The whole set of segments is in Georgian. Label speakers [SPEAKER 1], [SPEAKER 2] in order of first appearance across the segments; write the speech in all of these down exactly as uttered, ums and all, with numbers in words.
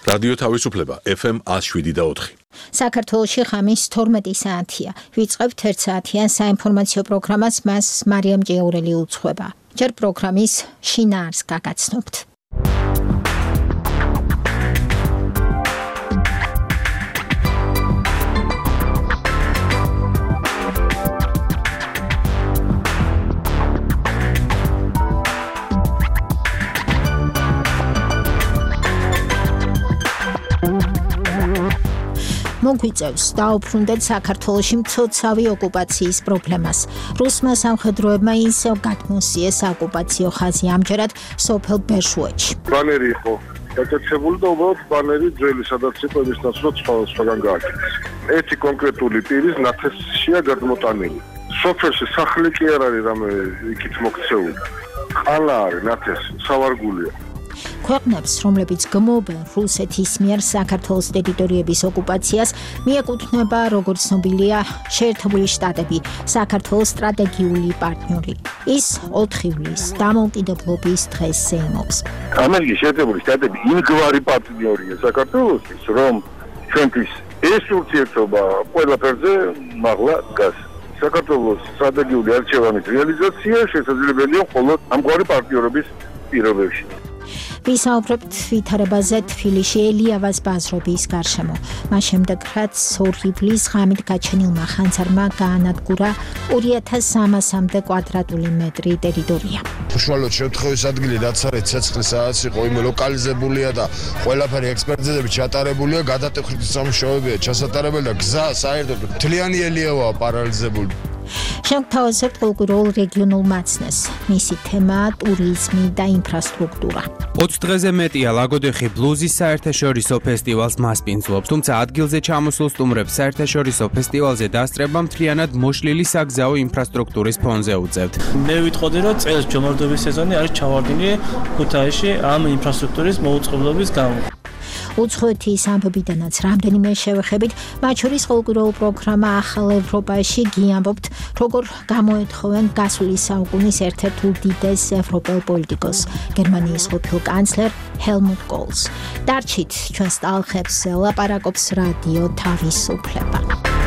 [SPEAKER 1] რადიო თავისუფლება ეფ ემ one oh seven და four.
[SPEAKER 2] საქართველოში ხამის თორმეტი საათია. ვიწყებთ ერთ საათიან საინფორმაციო პროგრამას, მას მარიამ ჭიაურელი უძღვება. ჯერ პროგრამის შინაარსს გაგაცნობთ. მოგვიწევს დაუბრუნდეთ საქართველოში მცოცავი ოკუპაციის პრობლემას. რუსმა სამხედროებმა ისევ გადმოსიეს ოკუპაციო ხაზი ამჯერად სოფელ ბერშუეთში.
[SPEAKER 3] ბანერი იყო დაკეთებული და უბრალოდ ბანერი ძველი სადაც იყო ის ნაცვლად სხვადასხვაგან გააკეთეს. ერთი კონკრეტული პირის ნათესშია გადმოტანილი. სოფელში სახლი კი არ არის რამე იქით მოქცეული. ყალა არის ნათესი, სავარგულია.
[SPEAKER 2] ქვეყნებს, რომლებიც გმობენ რუსეთის მიერ საქართველოს ტერიტორიების ოკუპაციას, მიეკუთვნება, როგორც ცნობილია, შეერთებული შტატები, საქართველოს სტრატეგიული პარტნიორი. ის ოთხ ივლისს დამოუკიდებლობის დღეს ზეიმობს.
[SPEAKER 3] ამერიკის შეერთებული შტატები იმგვარი პარტნიორია საქართველოსთვის, რომ ჩვენთვის ეს ურთიერთობა ყველაფერზე მაღლა დგას. საქართველოს სტრატეგიული არჩევანის რეალიზაცია შესაძლებელია მხოლოდ ამგვარი პარტნიორობის პირობებში.
[SPEAKER 2] ვისაუბრებთ ვითარებაზე თბილისში ელიავას ბაზრობის გარშემო. მას შემდეგ, რაც ორ ივლისს ღამით გაჩენილმა ხანძარმა გაანადგურა ორი ათას სამასამდე კვადრატული მეტრი ტერიტორია.
[SPEAKER 4] უშუალოდ შემთხვევის ადგილი, რაც არის ცეცხლის საათს იყო, იმ ლოკალიზებულია და ყველაფერი ექსპერტიზები ჩატარებულია, გადატეხვის სამუშაოებია ჩასატარებელი და გზა საერთოდ მთლიანი ელიავაა პარალიზებული.
[SPEAKER 2] შევთავაზებთ კულტურულ რეგიონულ მაცნეს. მისი თემაა ტურიზმი და ინფრასტრუქტურა.
[SPEAKER 5] ოც დღეზე მეტია ლაგოდეხი ბლუზის საერთაშორისო ფესტივალს მასპინძლობს, თუმცა ადგილზე ჩამოსულ სტუმრებს საერთაშორისო ფესტივალზე დასწრება მთლიანად მოშლილი საგზაო ინფრასტრუქტურის ფონზე უწევთ.
[SPEAKER 6] მე ვიტყოდი, რომ წელს ჯომორდობის სეზონი არის ჩავარდნილი ქუთაისში ამ ინფრასტრუქტურის მოუწყებლობის გამო.
[SPEAKER 2] უცხოეთის ამბებიდანაც რამდენიმე შევეხებით, მათ შორის კულტურულ პროგრამა ახალ ევროპაში გიამბობთ, როგორ გამოეთხოვენ გასული საუკუნის ერთ-ერთ უდიდეს ევროპელ პოლიტიკოს, გერმანიის ყოფილ კანცლერ ჰელმუტ კოლს. დარჩით ჩვენს ტალღებს ლაპარაკობს რადიო თავისუფლება.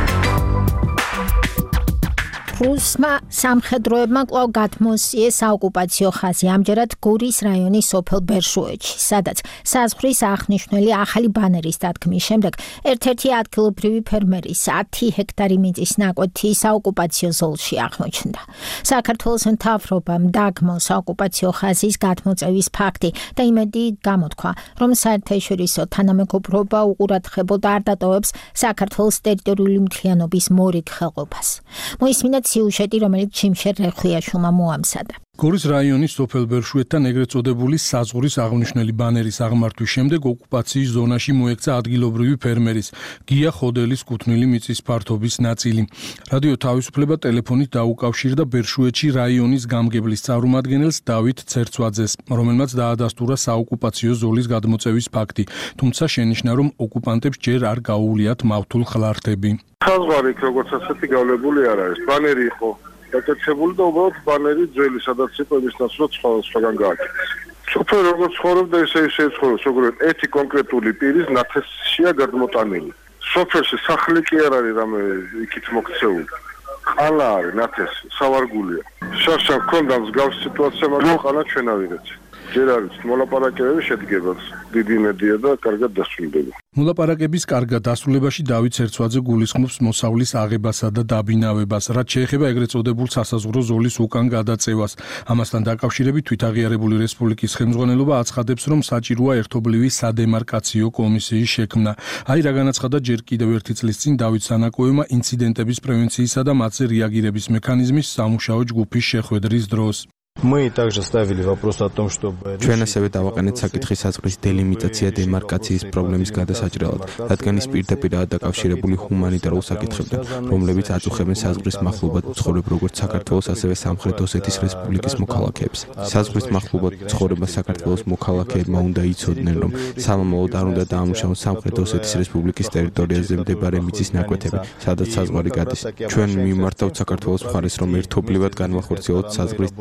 [SPEAKER 2] რუსმა სამხედროებმა კვლავ გადმოსიეს საოკუპაციო ხაზი ამჯერად გორის რაიონის სოფელ ბერშუეთში, სადაც საზღვრის აღნიშნული ახალი ბანერის დადგმის შემდეგ ერთ-ერთი ადგილობრივი ფერმერის ათი ჰექტარი მიწის ნაკვეთი საოკუპაციო ზოლში აღმოჩნდა. საქართველოს მთავრობამ დაგმოს საოკუპაციო ხაზის გადმოწევის ფაქტი და იმედი გამოთქვა, რომ საერთაშორისო თანამეგობრობა უყურადღებოდ არ დატოვებს საქართველოს ტერიტორიული მთლიანობის მორიგ ხელყოფას. მოისმინეთ სიუჟეტი, რომელიც ჩიმშერ რეხვიაშვილმა მოამზადა.
[SPEAKER 7] გორის რაიონის სოფელ ბერშუეთთან ეგრეთ წოდებული საზღვრის აღნიშნული ბანერის აღმართვის შემდეგ ოკუპაციის ზონაში მოექცა ადგილობრივი ფერმერის გია ხოდელის კუთვნილი მიწის ფართობის ნაწილი. რადიო თავისუფლება ტელეფონით დაუკავშირდა ბერშუეთში რაიონის გამგებლის წარმომადგენელს დავით ცერცვაძეს, რომელმაც დაადასტურა საოკუპაციო ზოლის გადმოწევის ფაქტი, თუმცა შენიშნა, რომ ოკუპანტებს ჯერ არ გაუვლიათ მავთულ ხლართები.
[SPEAKER 3] საზღვარი როგორც ასეთი გავლებული არ არის. ბანერი იყო დაკეთებული და უბრალოდ ბანერი ძველი სადაც იყო ის ნაცვლად სხვადასხვაგან გააკეთეს. სოფელი როგორც ცხოვრობდა, ისე ისე ცხოვრობს, როგორც ერთი კონკრეტული პირის ნათესშია გადმოტანილი. სოფელში სახლი კი არ არის რამე იქით მოქცეული. ყალა არის ნათესი, სავარგულია. შარშან ქონდა მსგავს სიტუაცია, მაგრამ ყალა ჩვენავირეთ. ჯერ არის მოლაპარაკებები შედგება, დიდი იმედია და კარგად დასრულდება.
[SPEAKER 7] მოლაპარაკების კარგად დასრულებაში დავით ცერცვაძე გულისხმობს მოსავლის აღებასა და დაბინავებას, რაც შეეხება ეგრეთ წოდებულ სასაზღვრო ზოლის უკან გადაწევას. ამასთან დაკავშირებით თვითაღიარებული რესპუბლიკის ხელმძღვანელობა აცხადებს, რომ საჭიროა ერთობლივი სადემარკაციო კომისიის შექმნა. აი რა განაცხადა ჯერ კიდევ ერთი წლის წინ დავით სანაკოევმა ინციდენტების პრევენციისა და მათზე რეაგირების მექანიზმის სამუშაო ჯგუფის შეხვედრის დროს.
[SPEAKER 8] Мы также ставили вопрос о том, чтобы
[SPEAKER 5] ჩვენ ასევე დავაყენეთ საკითხი საზღვრის დელიმიტაცია დემარკაციის პრობლემის გადასაჭრელად, რადგან ის პირდაპირაა დაკავშირებული ჰუმანიტარულ საკითხებთან, რომლებიც აწუხებენ საზღვრის მახლობლად მცხოვრებ როგორც საქართველოს, ასევე სამხრეთ ოსეთის რესპუბლიკის მოქალაქეებს. საზღვრის მახლობლად მცხოვრება საქართველოს მოქალაქეებმა უნდა იცოდნენ, რომ სამომავლოდ არ უნდა დაამუშავონ სამხრეთ ოსეთის რესპუბლიკის ტერიტორიაზე მდებარე მიწის ნაკვეთები, სადაც საზღვარი გადის. ჩვენ მიმართავთ საქართველოს მხარეს, რომ ერთობლივად განვახორციელოთ საზღვრის დელიმიტაცია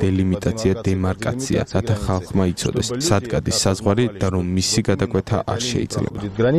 [SPEAKER 5] დელიმიტაცია, დემარკაცია, რათა ხალხმა იცოდეს, სად გადის საზღვარი და რომ მისი გადაკვეთა არ შეიძლება.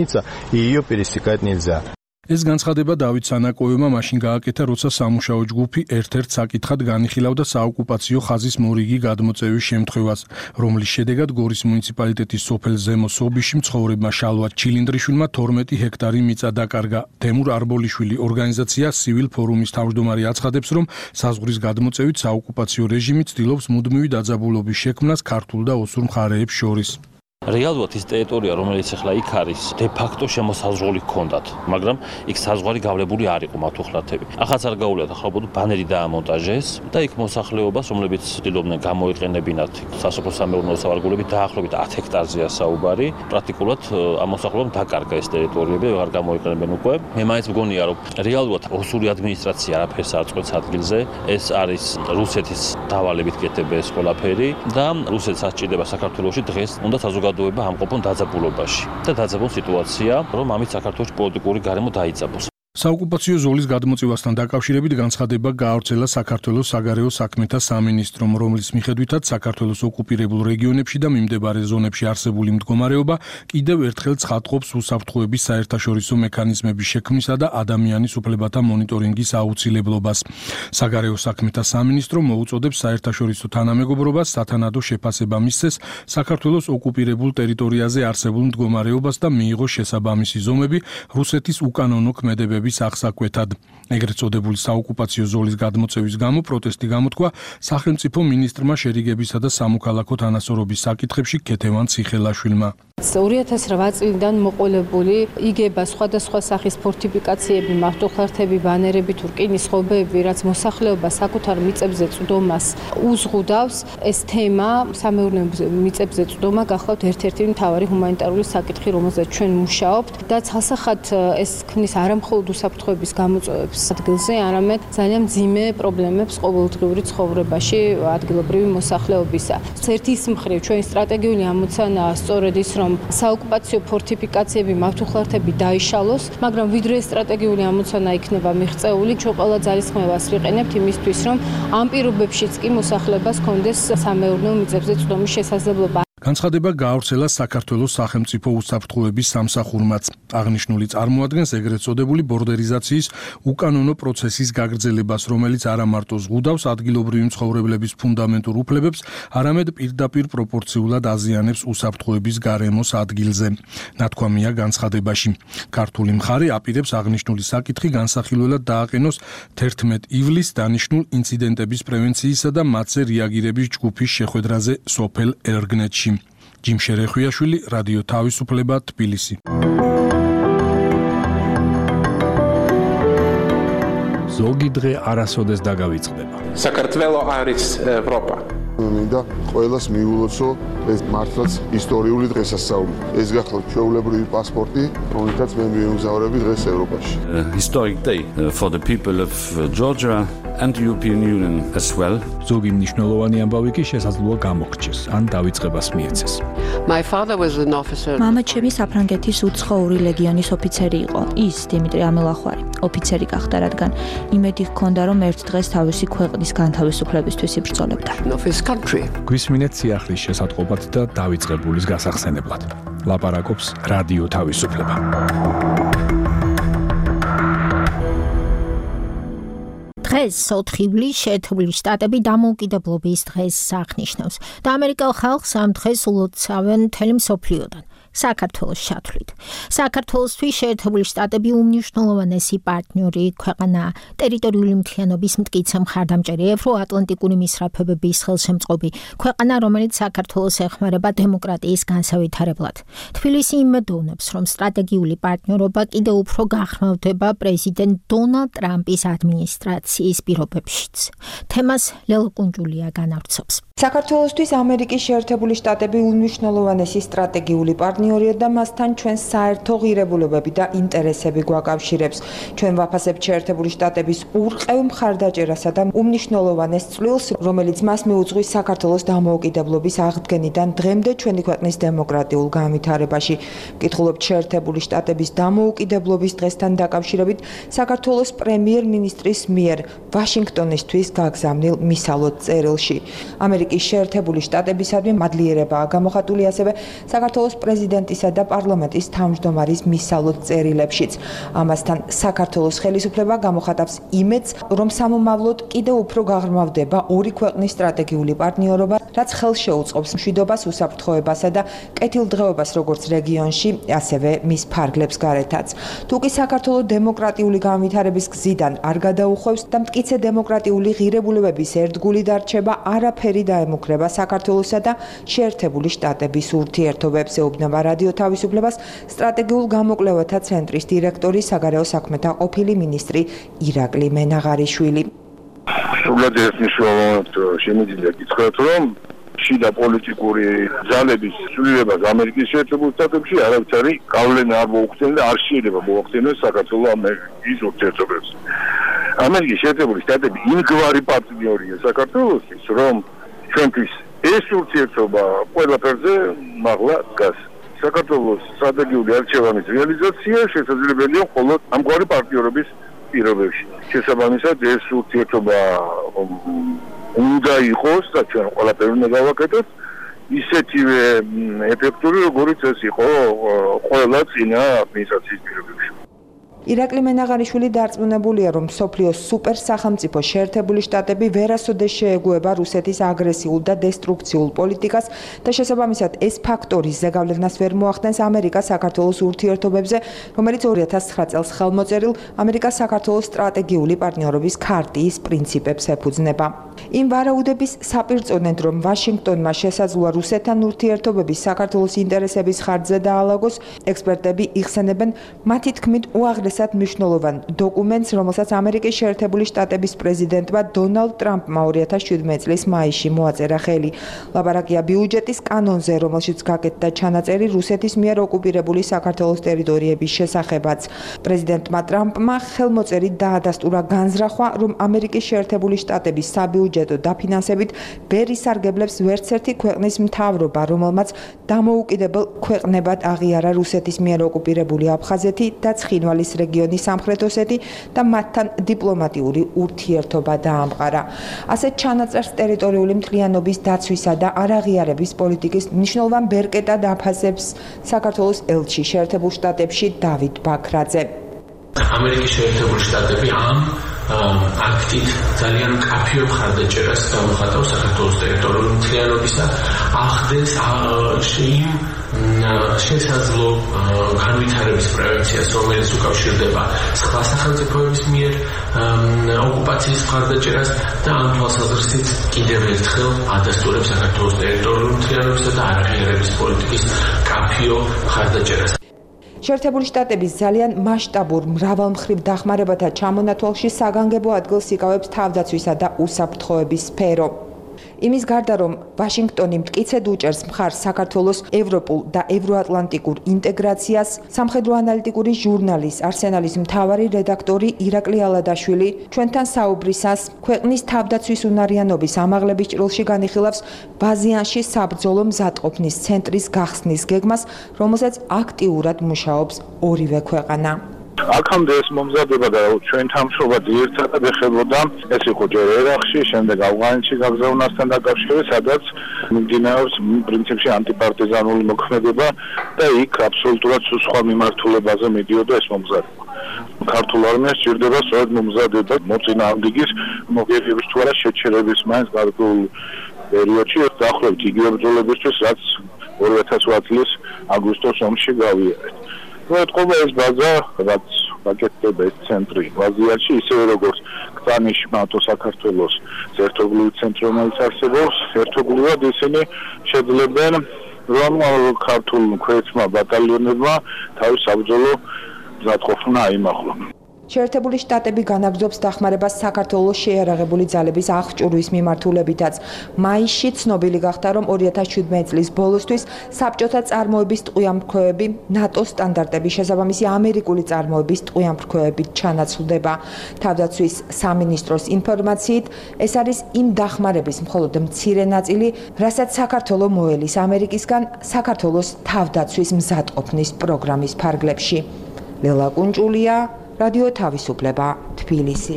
[SPEAKER 7] ეს განცხადება დავით სანაკოევმა მაშინ გააკეთა, როცა სამუშაო ჯგუფი ერთ-ერთ საკითხად განიხილავდა საოკუპაციო ხაზის მორიგი გადმოწევის შემთხვევას, რომლის შედეგად გორის მუნიციპალიტეტის სოფელ ზემო სობიში მცხოვრებმა შალვა ჩილინდრიშვილმა თორმეტი ჰექტარი მიწა დაკარგა. თემურ არბოლიშვილი ორგანიზაცია Civil Forum-ის თავმჯდომარე აცხადებს, რომ საზღვრის გადმოწევით საოკუპაციო რეჟიმი ცდილობს მუდმივი დაძაბულობის შექმნას ქართულ და ოსურ მხარეებს შორის.
[SPEAKER 9] რეალურად ის ტერიტორია, რომელიც ახლა იქ არის, de facto შემოსაზღვრული ჰქონდათ, მაგრამ იქ საზღვარი გავლებული არ იყო მათუხლათები. ახაც არ გაუვლიათ, ახლა უბრალოდ ბანერი დაამონტაჟეს და იქ მოსახლეობას, რომლებიც ცდილობდნენ გამოიყენებინათ სასოფლო-სამეურნეო სავარგულებით, დაახლოებით ათ ჰექტარზეა საუბარი. პრაქტიკულად ამ მოსახლეობამ დაკარგა ეს ტერიტორიები, აღარ გამოიყენებენ უკვე. მე მაინც მგონია, რომ რეალურად ოსური ადმინისტრაცია არაფერს არ წყვეტს ადგილზე. ეს არის რუსეთის დავალებით კეთება ეს ყველაფერი და რუსეთს ასჭირდება საქართველოში დღეს უნდა საზოგადოება ამყოფონ დაძაბულობაში და დაძაბულ სიტუაცია, რომ ამით საქართველოს პოლიტიკური გარემო დაიძაბოს.
[SPEAKER 7] საოკუპაციო ზოლის გადმოწევასთან დაკავშირებით განცხადება გაავრცელა საქართველოს საგარეო საქმეთა სამინისტრომ, რომლის მიხედვითაც საქართველოს ოკუპირებულ რეგიონებში და მიმდებარე ზონებში არსებული მდგომარეობა კიდევ ერთხელ ცხადყოფს უსაფრთხოების საერთაშორისო მექანიზმების შექმნისა და ადამიანის უფლებათა მონიტორინგის აუცილებლობას. საგარეო საქმეთა სამინისტრო მოუწოდებს საერთაშორისო თანამეგობრობას სათანადო შეფასება მისცეს საქართველოს ოკუპირებულ ტერიტორიაზე არსებულ მდგომარეობას და მიიღოს შესაბამისი ზომები რუსეთის უკანონო ქმედებების აღსაკვეთად. ეგრეთ წოდებული საოკუპაციო ზოლის გადმოწევის გამო პროტესტი გამოთქვა სახელმწიფო მინისტრმა შერიგებისა და სამოქალაქო თანასწორობის საკითხებში ქეთევან ციხელაშვილმა.
[SPEAKER 10] ორი ათას რვა წლიდან მოყოლებული იგება სხვადასხვა სახის ფორტიფიკაციები, მავთუხლართები, ბანერები, თურკინის ხობები, რაც მოსახლეობას საკუთარ მიწებზე წვდომას უზღუდავს, ეს თემა სამეურნეო მიწებზე წვდომა გახლავთ ერთ-ერთი მთავარი ჰუმანიტარული საკითხი, რომელზეც ჩვენ მუშაობთ და ცალსახად ეს ქმნის არამხოლოდ უსაფრთხოების გამოწვევებს ადგილზე, არამედ ძალიან მძიმე პრობლემებს ყოველდღიური ცხოვრებაში ადგილობრივი მოსახლეობისა. ერთის მხრივ ჩვენი სტრატეგიული ამოცანაა სწორედ ის, რომ საოკუპაციო ფორტიფიკაციები, მავთუხლართები დაიშალოს, მაგრამ ვიდრე სტრატეგიული ამოცანა იქნება მიღწეული, ჩვენ ყველა ძალისხმევას ვიყენებთ იმისთვის, რომ ამ პირობებშიც კი მოსახლეობას ჰქონდეს სამეურნეო მიწებზე წვდომის შესაძლებლობა.
[SPEAKER 7] განცხადება გაავრცელა საქართველოს სახელმწიფო უსაფრთხოების სამსახურმაც. აღნიშნული წარმოადგენს ეგრეთ წოდებული ბორდერიზაციის უკანონო პროცესის გაგრძელებას, რომელიც არა მარტო ზღუდავს ადგილობრივი მცხოვრებლების ფუნდამენტურ უფლებებს, არამედ პირდაპირ პროპორციულად აზიანებს უსაფრთხოების გარემოს ადგილზე. ნათქვამია განცხადებაში. ქართული მხარე აპირებს აღნიშნული საკითხი განსახილველად დააყენოს თერთმეტ ივლისს დანიშნულ ინციდენტების პრევენციისა და მათზე რეაგირების ჯგუფის შეხვედრაზე სოფელ ერგნეთში. ჯიმ შერეხვიაშვილი, რადიო თავისუფლება, თბილისი.
[SPEAKER 11] ზოგი დღე არასოდეს დაგავიწყდება.
[SPEAKER 12] საქართველო არის ევროპა.
[SPEAKER 3] მინდა ყველას მიულოცო ეს მართლაც ისტორიული დღესასწაული. ეს გახლავთ ჩვეულებრივი პასპორტი, რომელთაც მე მივიმგზავრები დღეს ევროპაში.
[SPEAKER 13] Historic day for the people of Georgia and the European Union as well.
[SPEAKER 11] ზოგი მნიშვნელოვანი ამბავი კი შესაძლოა გამოგრჩეს, ან დავიწყებას მიეცეს.
[SPEAKER 14] My father was an officer.
[SPEAKER 15] მამა ჩემი საფრანგეთის უცხოური ლეგიონის ოფიცერი იყო. ის დიმიტრი ამელახვარი, ოფიცერი გახდა, რადგან იმედი ჰქონდა, რომ ერთ დღეს თავისი ქვეყნის განთავისუფლებისთვის იბრძოლებდა.
[SPEAKER 11] გვისმინეთ სიახლის შესატყობად და დავიწყებულის გასახსენებლად. ლაპარაკობს რადიო თავისუფლება.
[SPEAKER 2] დღეს ოთხ ივლისს შეერთებული შტატები დამოუკიდებლობის დღეს აღნიშნავს და ამერიკელ ხალხს ამ დღეს ულოცავენ მთელი მსოფლიოდან. საქართველოს ჩათვლით. საქართველოსთვის შეერთებული შტატები უმნიშვნელოვანესი პარტნიორი ქვეყანაა, ტერიტორიული მთლიანობის მტკიცე მხარდამჭერი, ევროატლანტიკური მისწრაფებების ხელშემწყობი, ქვეყანა, რომელიც საქართველოს ეხმარება დემოკრატიის განსავითარებლად. თბილისი იმედოვნებს, რომ სტრატეგიული პარტნიორობა კიდევ უფრო გახმოვდება პრეზიდენტ დონალდ ტრამპის ადმინისტრაციის პირობებშიც. თემას ლელო კუნჯულია განავრცობს.
[SPEAKER 16] საქართველოსთვის ამერიკის შეერთებული შტატები უმნიშვნელოვანესი სტრატეგიული პარტნიორი პარტნიორია და მასთან ჩვენ საერთო ღირებულებები და ინტერესები გვაკავშირებს. ჩვენ ვაფასებთ შეერთებული შტატების ურყევ მხარდაჭერასა და უმნიშვნელოვანეს წვლილს, რომელიც მას მიუძღვის საქართველოს დამოუკიდებლობის აღდგენიდან დღემდე ჩვენი ქვეყნის დემოკრატიულ განვითარებაში. ვკითხულობთ შეერთებული შტატების დამოუკიდებლობის დღესთან დაკავშირებით საქართველოს პრემიერ-მინისტრის მიერ ვაშინგტონისთვის გაგზავნილ მისალოდ წერილში. ამერიკის შეერთებული შტატებისადმი მადლიერებაა გამოხატული ასევე საქართველოს პრეზიდენტისა და პარლამენტის თავმჯდომარის მისალოდ წერილებშიც. ამასთან საქართველოს ხელისუფლება გამოხატავს იმედს, რომ სამომავლოდ კიდევ უფრო გაღრმავდება ორი ქვეყნის სტრატეგიული პარტნიორობა, რაც ხელს შეუწყობს მშვიდობას, უსაფრთხოებასა და კეთილდღეობას როგორც რეგიონში, ასევე მის ფარგლებს გარეთაც. თუ კი საქართველოს დემოკრატიული განვითარების გზიდან არ გადაუხვევს და მტკიცე დემოკრატიული ღირებულებების ერთგული დარჩება, არაფერი დაემუქრება საქართველოსა და შეერთებული შტატების ურთიერთობებს, ეუბნება რადიო თავისუფლებას სტრატეგიულ გამოკვლევათა ცენტრის დირექტორი, საგარეო საქმეთა ყოფილი მინისტრი ირაკლი მენაღარიშვილი.
[SPEAKER 3] სულად ერთნიშნულად შემიძლია გითხრათ, რომ შიდა პოლიტიკური ძალების ცვლილებას ამერიკის შეერთებულ შტატებში არავითარი გავლენა არ მოუხდენს და არ შეიძლება მოახდენოს საქართველოს ამერიკის ურთიერთობებს. ამერიკის შეერთებული შტატები იმგვარი პარტნიორია საქართველოსთვის, რომ ჩვენთვის ეს ურთიერთობა ყველაფერზე მაღლა დგას. საქართველოს სტრატეგიული არჩევანის რეალიზაცია შესაძლებელია მხოლოდ ამგვარი პარტნიორობის პირობებში. შესაბამისად, ეს ურთიერთობა უნდა იყოს და ჩვენ ყველაფერი უნდა გავაკეთოთ ისეთივე ეფექტური, როგორიც ეს იყო ყველა წინა ადმინისტრაციის პირობებში.
[SPEAKER 16] ირაკლი მენაღარიშვილი დარწმუნებულია, რომ მსოფლიოს სუპერ სახელმწიფო შეერთებული შტატები ვერასოდეს შეეგუება რუსეთის აგრესიულ და დესტრუქციულ პოლიტიკას და შესაბამისად ეს ფაქტორი ზეგავლენას ვერ მოახდენს ამერიკა-საქართველოს ურთიერთობებზე, რომელიც ორი ათას ცხრა წელს ხელმოწერილ ამერიკა-საქართველოს სტრატეგიული პარტნიორობის ქარტიის პრინციპებს ეფუძნება. იმ ვარაუდების საპირწონედ, რომ ვაშინგტონმა შესაძლოა რუსეთთან ურთიერთობების საქართველოს ინტერესების ხარჯზე დაალაგოს, ექსპერტები იხსენებენ მათი თქმით უაღრესად მნიშვნელოვან დოკუმენტს, რომელსაც ამერიკის შეერთებული შტატების პრეზიდენტმა დონალდ ტრამპმა ორი ათას შვიდმეტი წლის მაისში მოაწერა ხელი. ლაპარაკია ბიუჯეტის კანონზე, რომელშიც გაკეთდა ჩანაწერი რუსეთის მიერ ოკუპირებული საქართველოს ტერიტორიების შესახებაც. პრეზიდენტმა ტრამპმა ხელმოწერით დაადასტურა განზრახვა, რომ ამერიკის შეერთებული შტატების საბიუჯეტო დაფინანსებით ვერ ისარგებლებს ვერც ერთი ქვეყნის მთავრობა, რომელმაც დამოუკიდებელ ქვეყნებად აღიარა რუსეთის მიერ ოკუპირებული აფხაზეთი და ცხინვალის რეგიონის სამხრეთ ოსეთი და მათთან დიპლომატიური ურთიერთობა დაამყარა. ასეთ ჩანაწერს ტერიტორიული მთლიანობის დაცვისა და არაღიარების პოლიტიკის მნიშვნელოვან ბერკეტად აფასებს საქართველოს ელჩი შეერთებულ შტატებში დავით ბაქრაძე.
[SPEAKER 17] ამერიკის შეერთებული შტატები ამ აქტით ძალიან მკაფიო მხარდაჭერას გამოხატავს საქართველოს ტერიტორიული მთლიანობისა, ახდენს იმ შესაძლო განვითარების პრევენციას, რომელიც უკავშირდება სხვა სახელმწიფოების მიერ ოკუპაციის მხარდაჭერას და ამ თვალსაზრისით კიდევ ერთხელ ადასტურებს საქართველოს ტერიტორიული მთლიანობისა და არაღიარების პოლიტიკის მკაფიო მხარდაჭერას.
[SPEAKER 16] შეერთებული შტატების ძალიან მასშტაბურ მრავალმხრივ დახმარებათა ჩამონათვალში საგანგებო ადგილს იკავებს თავდაცვისა და უსაფრთხოების სფერო. იმის გარდა, რომ ვაშინგტონი მტკიცედ უჭერს მხარს საქართველოს ევროპულ და ევროატლანტიკურ ინტეგრაციას, სამხედრო ანალიტიკური ჟურნალის არსენალის მთავარი რედაქტორი ირაკლი ალადაშვილი ჩვენთან საუბრისას ქვეყნის თავდაცვის უნარიანობის ამაღლების ჭრილში განიხილავს ბაზიანში საბრძოლო მზადყოფნის ცენტრის გახსნის გეგმას, რომელსაც აქტიურად მუშაობს ორივე ქვეყანა.
[SPEAKER 3] აქამდე ეს მომზადება და ჩვენთან მშობა ძირითადად ეხებოდა, ეს იყო ჯერ ერაყში, შემდეგ ავღანეთში გაგზავნასთან დაკავშირებით, სადაც მიმდინარეობს პრინციპში ანტიპარტიზანული მოქმედება და იქ აბსოლუტურად სხვა მიმართულებაზე მიდიოდა ეს მომზადება. ქართულ არმიას სჭირდება სწორედ მომზადება მოწინააღმდეგის მოგებების თუ არა შეჩერების მაინც გარკვეულ პერიოდში დაახლოებით იგივე ბრძოლებისთვის, რაც ორი ათას ოთხ წლის აგვისტოს ომში გავიარეთ. მოეთყობა ეს ბაზა, რაც გაკეთდება ეს ცენტრი ბაზიაში, ისევე როგორც ქტანიში მათო საქართველოს ერთობლივი ცენტრი, რომელიც არსებობს, ერთობლივად ისინი შეძლებენ, რომ ქართულ ქვეითმა ბატალიონებმა თავის საბრძოლო მზადყოფნა აიმაღლონ.
[SPEAKER 16] შეერთებული შტატები განაგრძობს დახმარებას საქართველოს შეიარაღებული ძალების აღჭურვის მიმართულებითაც. მაისში ცნობილი გახდა, რომ ორი ათას შვიდმეტი წლის ბოლოსთვის საბჭოთა წარმოების ტყვიამფრქვევები ნატოს სტანდარტების შესაბამისი ამერიკული წარმოების ტყვიამფრქვევებით ჩანაცვლდება. თავდაცვის სამინისტროს ინფორმაციით, ეს არის იმ დახმარების მხოლოდ მცირე ნაწილი, რასაც საქართველო მოელის ამერიკისგან საქართველოს თავდაცვის მზადყოფნის პროგრამის ფარგლებში. ლელა კუნჭულია, რადიო თავისუფლება, თბილისი.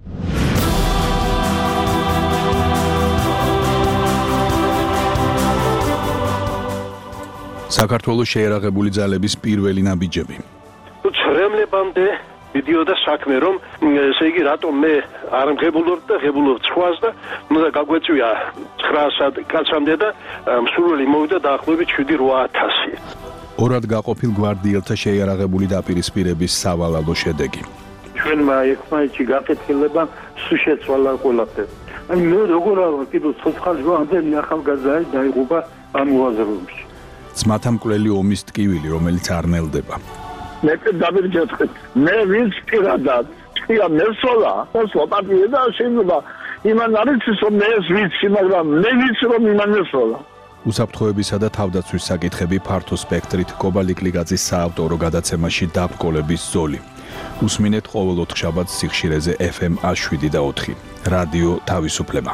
[SPEAKER 1] საქართველოს შეიარაღებული ძალების პირველი ნაბიჯები.
[SPEAKER 18] ცრემლებამდე მიდიოდა საქმე, რომ ესე იგი რატომ მე არ მღებულობ და ღებულობ სხვას და უნდა გაგვეწვია ცხრაასად კაცამდე და მსურველი მოვიდა დაახლოებით შვიდი რვა ათასი.
[SPEAKER 1] ორად გაყოფილ გვარდიელთა შეიარაღებული დაპირისპირების სავალალო შედეგი.
[SPEAKER 19] ჩვენმა ერთმანეთში გაკეთილება სულ შეცვალა ყველაფერი. აი მე როგორ არ ვარ კიდევ ცოცხალი ამდენი ახალგაზრდა დაიღუპა ამ უაზროებში.
[SPEAKER 1] ძმათა მკვლელი ომის ტკივილი, რომელიც არ ნელდება.
[SPEAKER 19] მე დავირჯეთხეთ. მე ვინც პირადად თქვია მესოლა, მოსვლა პატიე და შეიძლება იმან არის რომ მე ეს ვიცი, მაგრამ მე ვიცი რომ იმან მესოლა.
[SPEAKER 1] უსაფრთხოებისა და თავდაცვის საკითხები ფართო სპექტრით კობალიკლიგაძის საავტორო გადაცემაში დაბრკოლების ზოლი. უსმინეთ ყოველ ოთხშაბათს სიხშირეზე ეფ ემ ას შვიდი და ოთხი. რადიო თავისუფლება.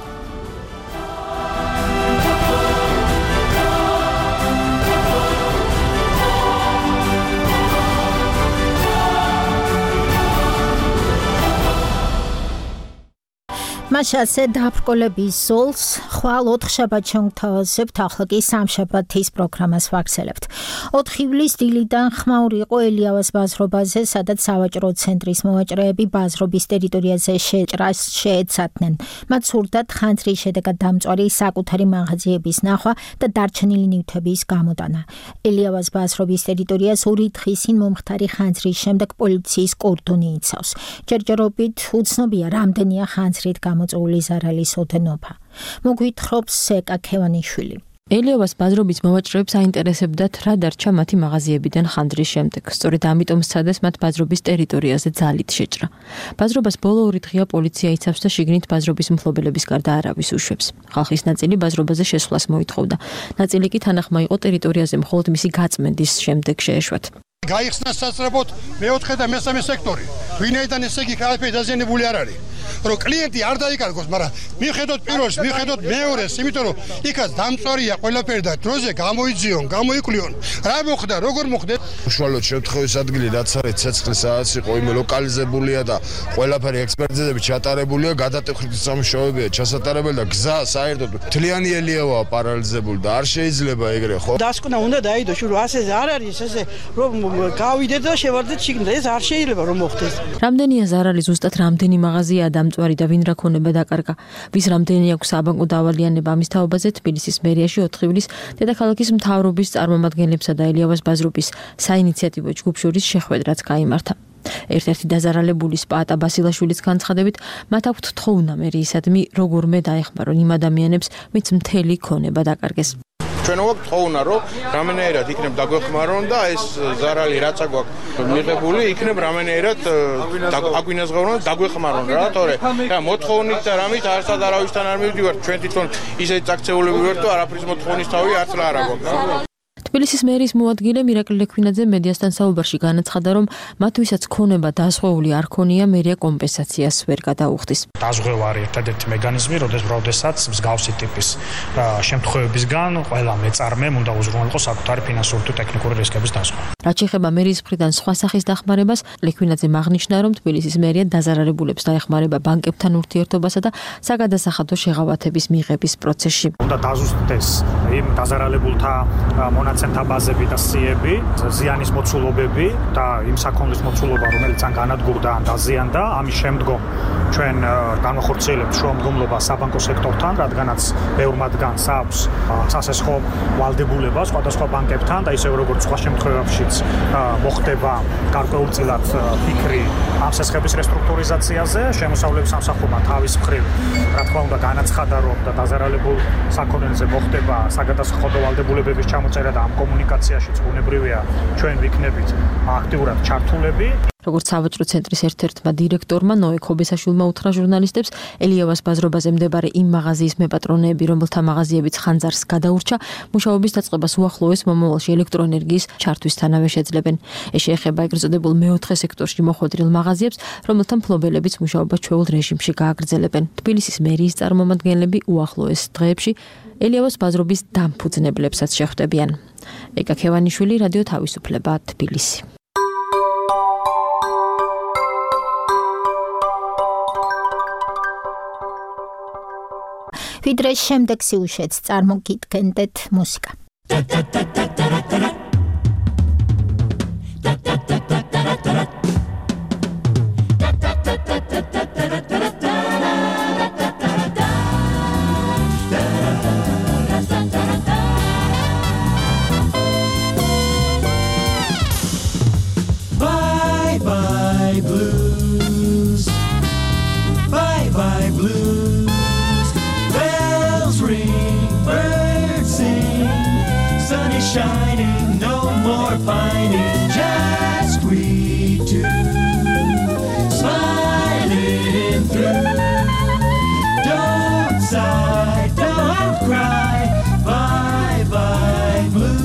[SPEAKER 2] მაშასე დაბრკოლების ზოლს ხვალ ოთხშაბათს შევთავაზებთ, ახლა კი სამშაბათის პროგრამას ვაგრძელებთ. ოთხი ივლისს დილიდან ხმაური იყო ელიავას ბაზრობაზე, სადაც სავაჭრო ცენტრის მოვაჭრეები ბაზრობის ტერიტორიაზე შეჭრას შეეცადნენ. მათ სურდათ ხანძრის შედეგად დამწვარი საკუთარი მაღაზიების ნახვა და დარჩენილი ნივთების გამოტანა. ელიავას ბაზრობის ტერიტორიას ორი დღის წინ მომხდარი ხანძრის შემდეგ პოლიციის კორდონი იცავს. ჯერჯერობით უცნობია, რამდენია ხანძრით გამოწვეული ზარალის ოდენობა. მოგვითხრობს სეკა ქევანიშვილი.
[SPEAKER 20] ელიავას ბაზრობის მოვაჭრეებს აინტერესებდათ, რა დარჩა მათი მაღაზიებიდან ხანძრის შემდეგ. სწორედ ამიტომ სცადეს მათ ბაზრობის ტერიტორიაზე ძალით შეჭრა. ბაზრობას ბოლო ორი დღეა პოლიცია იცავს და შიგნით ბაზრობის მფლობელების გარდა არავის უშვებს. ხალხის ნაწილი ბაზრობაზე შესვლას მოითხოვდა. ნაწილი კი თანახმა იყო ტერიტორიაზე მხოლოდ მისი გაწმენდის შემდეგ შეეშვათ.
[SPEAKER 21] გაიხსნა სასწრაფოდ მეოთხე და მესამე სექტორი. ვინაიდან ესე იგი კალიფე დაზიანებული არ არის. რომ კლიენტი არ დაიკარგოს, მაგრამ მიხედოთ პირველს, მიხედოთ მეორეს, იმიტომ რომ იქაც დამწვარია ყველაფერი და დროზე გამოიძიონ, გამოიკვლიონ. რა მოხდა, როგორ მოხდა?
[SPEAKER 4] უშუალოდ შემთხვევის ადგილი რაც არის ცეცხლის საათს იყო, იმ ლოკალიზებულია და ყველაფერი ექსპერტიზები ჩატარებულია, გადატეხვითი სამუშაოებია ჩასატარებელი და გზა საერთოდ მთლიანი ელიავაა პარალიზებული და არ შეიძლება ეგრე, ხო?
[SPEAKER 22] დასკვნა უნდა დაიდოს, რომ ასე არ არის ესე, რომ გავიდეთ და შევარდეთ შიგნით, ეს არ შეიძლება რომ მოხდეს.
[SPEAKER 20] რამდენია ზარალი ზუსტად რამდენი მაღაზია დამწვარი და ვინ რა ქონება დაკარგა. ვის რამდენი აქვს საბანკო დავალიანება ამის თაობაზე თბილისის მერიაში ოთხი ივლისს დედაქალაქის მთავრობის წარმომადგენლებსა და ელიავას ბაზრობის საინიციატივო ჯგუფ შორის შეხვედრაც გაიმართა. ერთ-ერთი დაზარალებული სპატა ბასილაშვილის განცხადებით, მათ აქვთ თხოვნა მერიისადმი როგორმე დაეხმარონ იმ ადამიანებს, ვინც მთელი ქონება დაკარგეს.
[SPEAKER 23] ჩვენ ვაქვს თხოვნა, რომ რამენერად იქნებ დაგვეხმარონ და ეს ზარალი რაც აქვს მიღებული, იქნებ რამენერად აგვინაზღაურონ და დაგვეხმარონ რა, თორე რა მოთხოვნით და რამით არცად არავისთან არ მივდივართ, ჩვენ თვითონ ისეთი წაქცეულები ვართ და არაფრის მოთხოვნის თავი არც რა არ აქვს.
[SPEAKER 20] თბილისის მერის მოადგილე მირაკლი ლექვინაძე მედიასთან საუბარში განაცხადა, რომ მათ ვისაც ქონება დაზღვეული არ ქონია, მერია კომპენსაციას ვერ გადაუხდის.
[SPEAKER 24] დაზღვევა არის ერთადერთი მექანიზმი, როდესაც მსგავსი ტიპის შემთხვევებისგან ყველა მეწარმემ უნდა უზრუნველყოს საკუთარი ფინანსური თუ ტექნიკური რისკების დაზღვევა.
[SPEAKER 20] რაც შეეხება მერის მხრიდან სხვა სახის დახმარებას, ლექვინაძემ აღნიშნა, რომ თბილისის მერია დაზარალებულებს დაეხმარება ბანკებთან ურთიერთობასა და საგადასახადო შეღავათების მიღების პროცესში.
[SPEAKER 24] უნდა დაზუსტდეს იმ დაზარალებულთა მონაცემთა ბაზები და სიები, ზიანის მოცულობები და იმ საქონლის მოცულობა, რომელიც ან განადგურდა, ან დაზიანდა. ამის შემდგომ ჩვენ განვახორციელებთ შუამდგომლობა საბანკო სექტორთან, რადგანაც ბევრ მათგანს აქვს სასესხო ვალდებულება სხვადასხვა ბანკებთან და ისევ როგორც სხვა შემთხვევებშიც მოხდება გარკვეულწილად ფიქრი ამ სასხების რესტრუქტურიზაციაზე, შემოსავლების სამსახურმა თავის მხრივ, რა თქმა უნდა, განაცხადა, რომ და დაზარალებულ საქონელზე მოხდება საგადასახადო ვალდებულებების ჩამოწერა და ამ კომუნიკაციაშიც უნებრივია ჩვენ ვიქნებით აქტიურად ჩართულები.
[SPEAKER 20] როგორც სავაჭრო ცენტრის ერთ-ერთმა დირექტორმა ნოე ქობესაშვილმა უთხრა ჟურნალისტებს, ელიევას ბაზრობაზე მდებარე იმ მაღაზიის მეპატრონეები, რომელთა მაღაზიებიც ხანძარს გადაურჩა, მუშაობის დაწყებას უახლოეს მომავალში ელექტროენერგიის ჩართვისთანავე შეძლებენ. ეს შეეხება ეგრეთ წოდებულ მეოთხე სექტორში მოხვედრილ მაღაზიებს, რომელთა მფლობელებიც მუშაობას ჩვეულ რეჟიმში გააგრძელებენ. თბილისის მერიის წარმომადგენლები უახლოეს დღეებში ელიევას ბაზრობის დამფუძნებლებსაც შეხვდებიან. ეკა ქევანიშვილი, რადიო თავისუფლება, თბილისი.
[SPEAKER 2] ვიდრე შემდეგ სიუჟეტს წარმოგიდგენდეთ მუსიკა.
[SPEAKER 5] Bye bye blues, bye bye blues, bells ring, birds sing, sun is shining, no more pining, just we two, smiling through, don't sigh, don't cry, bye bye blues.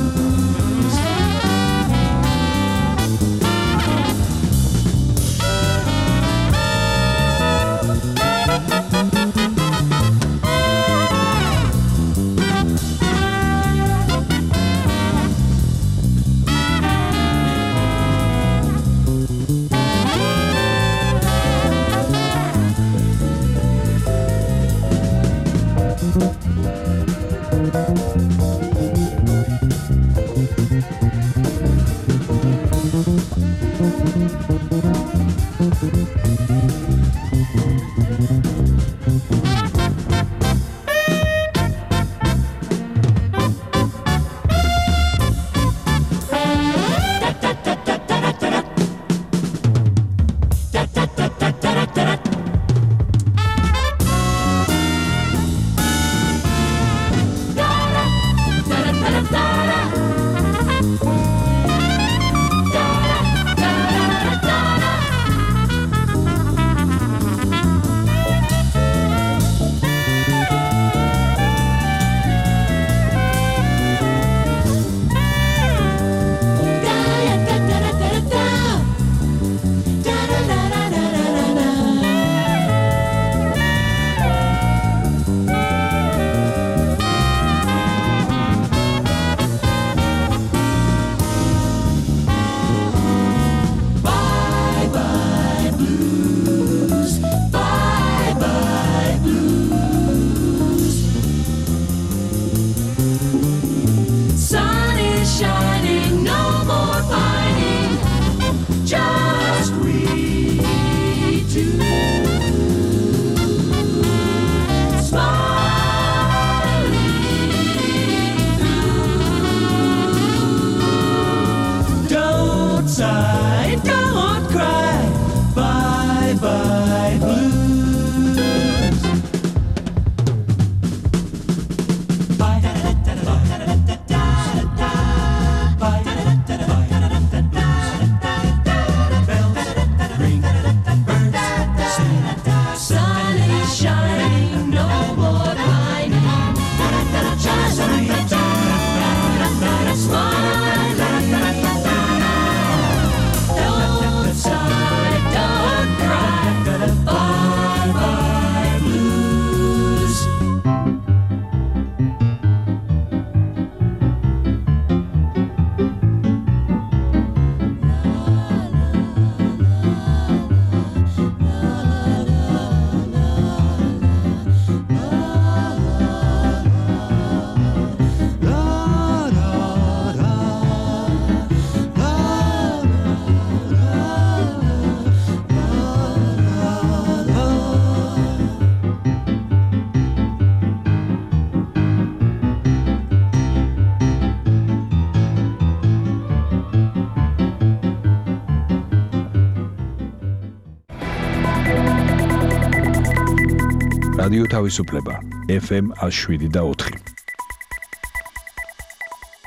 [SPEAKER 1] რადიო თავისუფლება, ეფ ემ ათი შვიდ და ოთხი.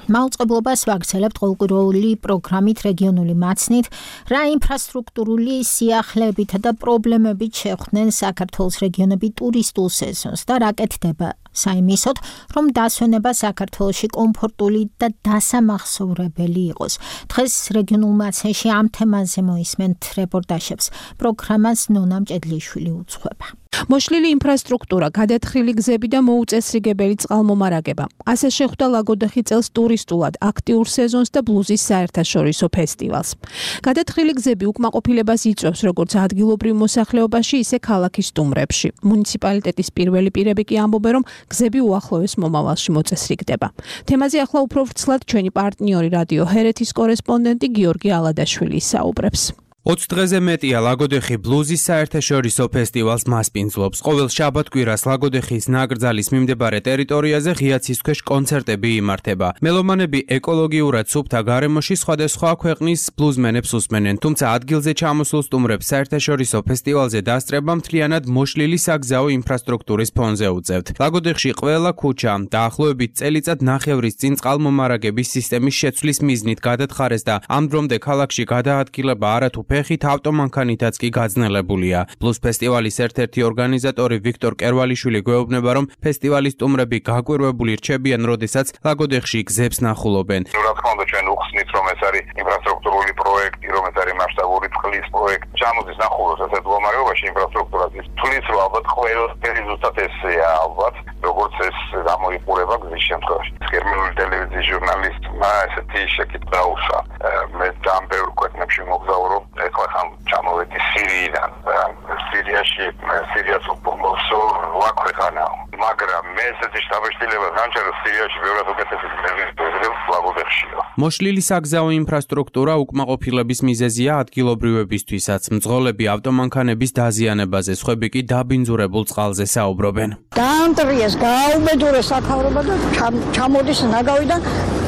[SPEAKER 2] მაუწყებლობას ვაგრძელებთ ყოველკვირეული პროგრამით რეგიონული მაცნით, რა ინფრასტრუქტურული სიახლეებითა და პრობლემებით შეხვდნენ საქართველოს რეგიონები ტურისტულ სეზონს და რა კეთდება საიმისოდ, რომ დასვენება საქართველოში კომფორტული და დასამახსოვრებელი იყოს. დღეს რეგიონულ მაცნეში ამ თემაზე მოისმენთ რეპორტაჟებს. პროგრამას ნონა მჭედლიშვილი უძღვება.
[SPEAKER 6] მოშლილი ინფრასტრუქტურა, გადათხრილი გზები და მოუწესრიგებელი წყალმომარაგება. ასე შეხვდა ლაგოდეხი წელს ტურისტულად აქტიურ სეზონს და ბლუზის საერთაშორისო ფესტივალს. გადათხრილი გზები უკმაყოფილებას იწვევს როგორც ადგილობრივ მოსახლეობაში, ისე ქალაქის სტუმრებში. მუნიციპალიტეტის პირველი პირები კი ამბობენ, რომ გზები უახლოეს მომავალში მოწესრიგდება. თემაზე ახლა უფრო ვრცლად ჩვენი პარტნიორი რადიო ჰერეთის კორესპონდენტი გიორგი ალადაშვილი ისაუბრებს.
[SPEAKER 8] ოცი დღეზე მეტია ლაგოდეხი ბლუზის საერთაშორისო ფესტივალს მასპინძლობს. ყოველ შაბათ-კვირას ლაგოდეხის ნაკრძალის მიმდებარე ტერიტორიაზე ღია ცის ქვეშ კონცერტები იმართება. მელომანები ეკოლოგიურად სუფთა გარემოში სხვადასხვა ქვეყნის ბლუზმენებს უსმენენ, თუმცა ადგილზე ჩამოსულ სტუმრებს საერთაშორისო ფესტივალზე დასწრება მთლიანად მოშლილი საგზაო ინფრასტრუქტურის ფონზე უწევთ. ლაგოდეხში ყველა ქუჩა დაახლოებით წელიწად ნახევრის წინ წყალმომარაგების სისტემის შეცვლის მიზნით გადათხარეს და ამ დრომდე ქალაქში გადაადგილება არათუ ფეხით ავტომანქანითაც კი გაძნელებულია. ბლუზ ფესტივალის ერთ-ერთი ორგანიზატორი ვიქტორ კერვალიშვილი გვეუბნება, რომ ფესტივალის სტუმრები გაკვირვებული რჩებიან, როდესაც ლაგოდეხში გზებს ნახულობენ.
[SPEAKER 3] რა თქმა უნდა, ჩვენ უხსნით, რომ ეს არის ინფრასტრუქტურული პროექტი, რომ ეს არის მასშტაბური წყლის პროექტი. ჩამოდის ნახულობს ასეთ მდგომარეობაში ინფრასტრუქტურას. თulis რომ ალბათ ყველაფერი ზუსტად ესეა ალბათ, როგორც ეს გამოიყურება გზის შემთხვევაში. გერმანული ტელევიზიის ჟურნალისტმა ესეთი შეკითხვა უშვა. მე ძალიან ბევრ ქვეყნებში მოგზაურობ. ეხლა ხან ჩამოვედი სირიიდან. სირიაში, სირიას უპომოსო ვაქვეყანა. მაგრამ მე ესეთი შთაბეჭდილება განჩარო სირიაში ბევრად უკეთესი მეზობლებს ლაგოდეხშია.
[SPEAKER 8] მოშლილი საგზაო ინფრასტრუქტურა უკმაყოფილების მიზეზია ადგილობრივებისთვისაც. მძღოლები ავტომანქანების დაზიანებაზე, სხვები კი დაბინძურებულ წყალზე საუბრობენ.
[SPEAKER 9] დაამტრიეს, გააუბედურეს საქავრობა და ჩამოდის ნაგავიდან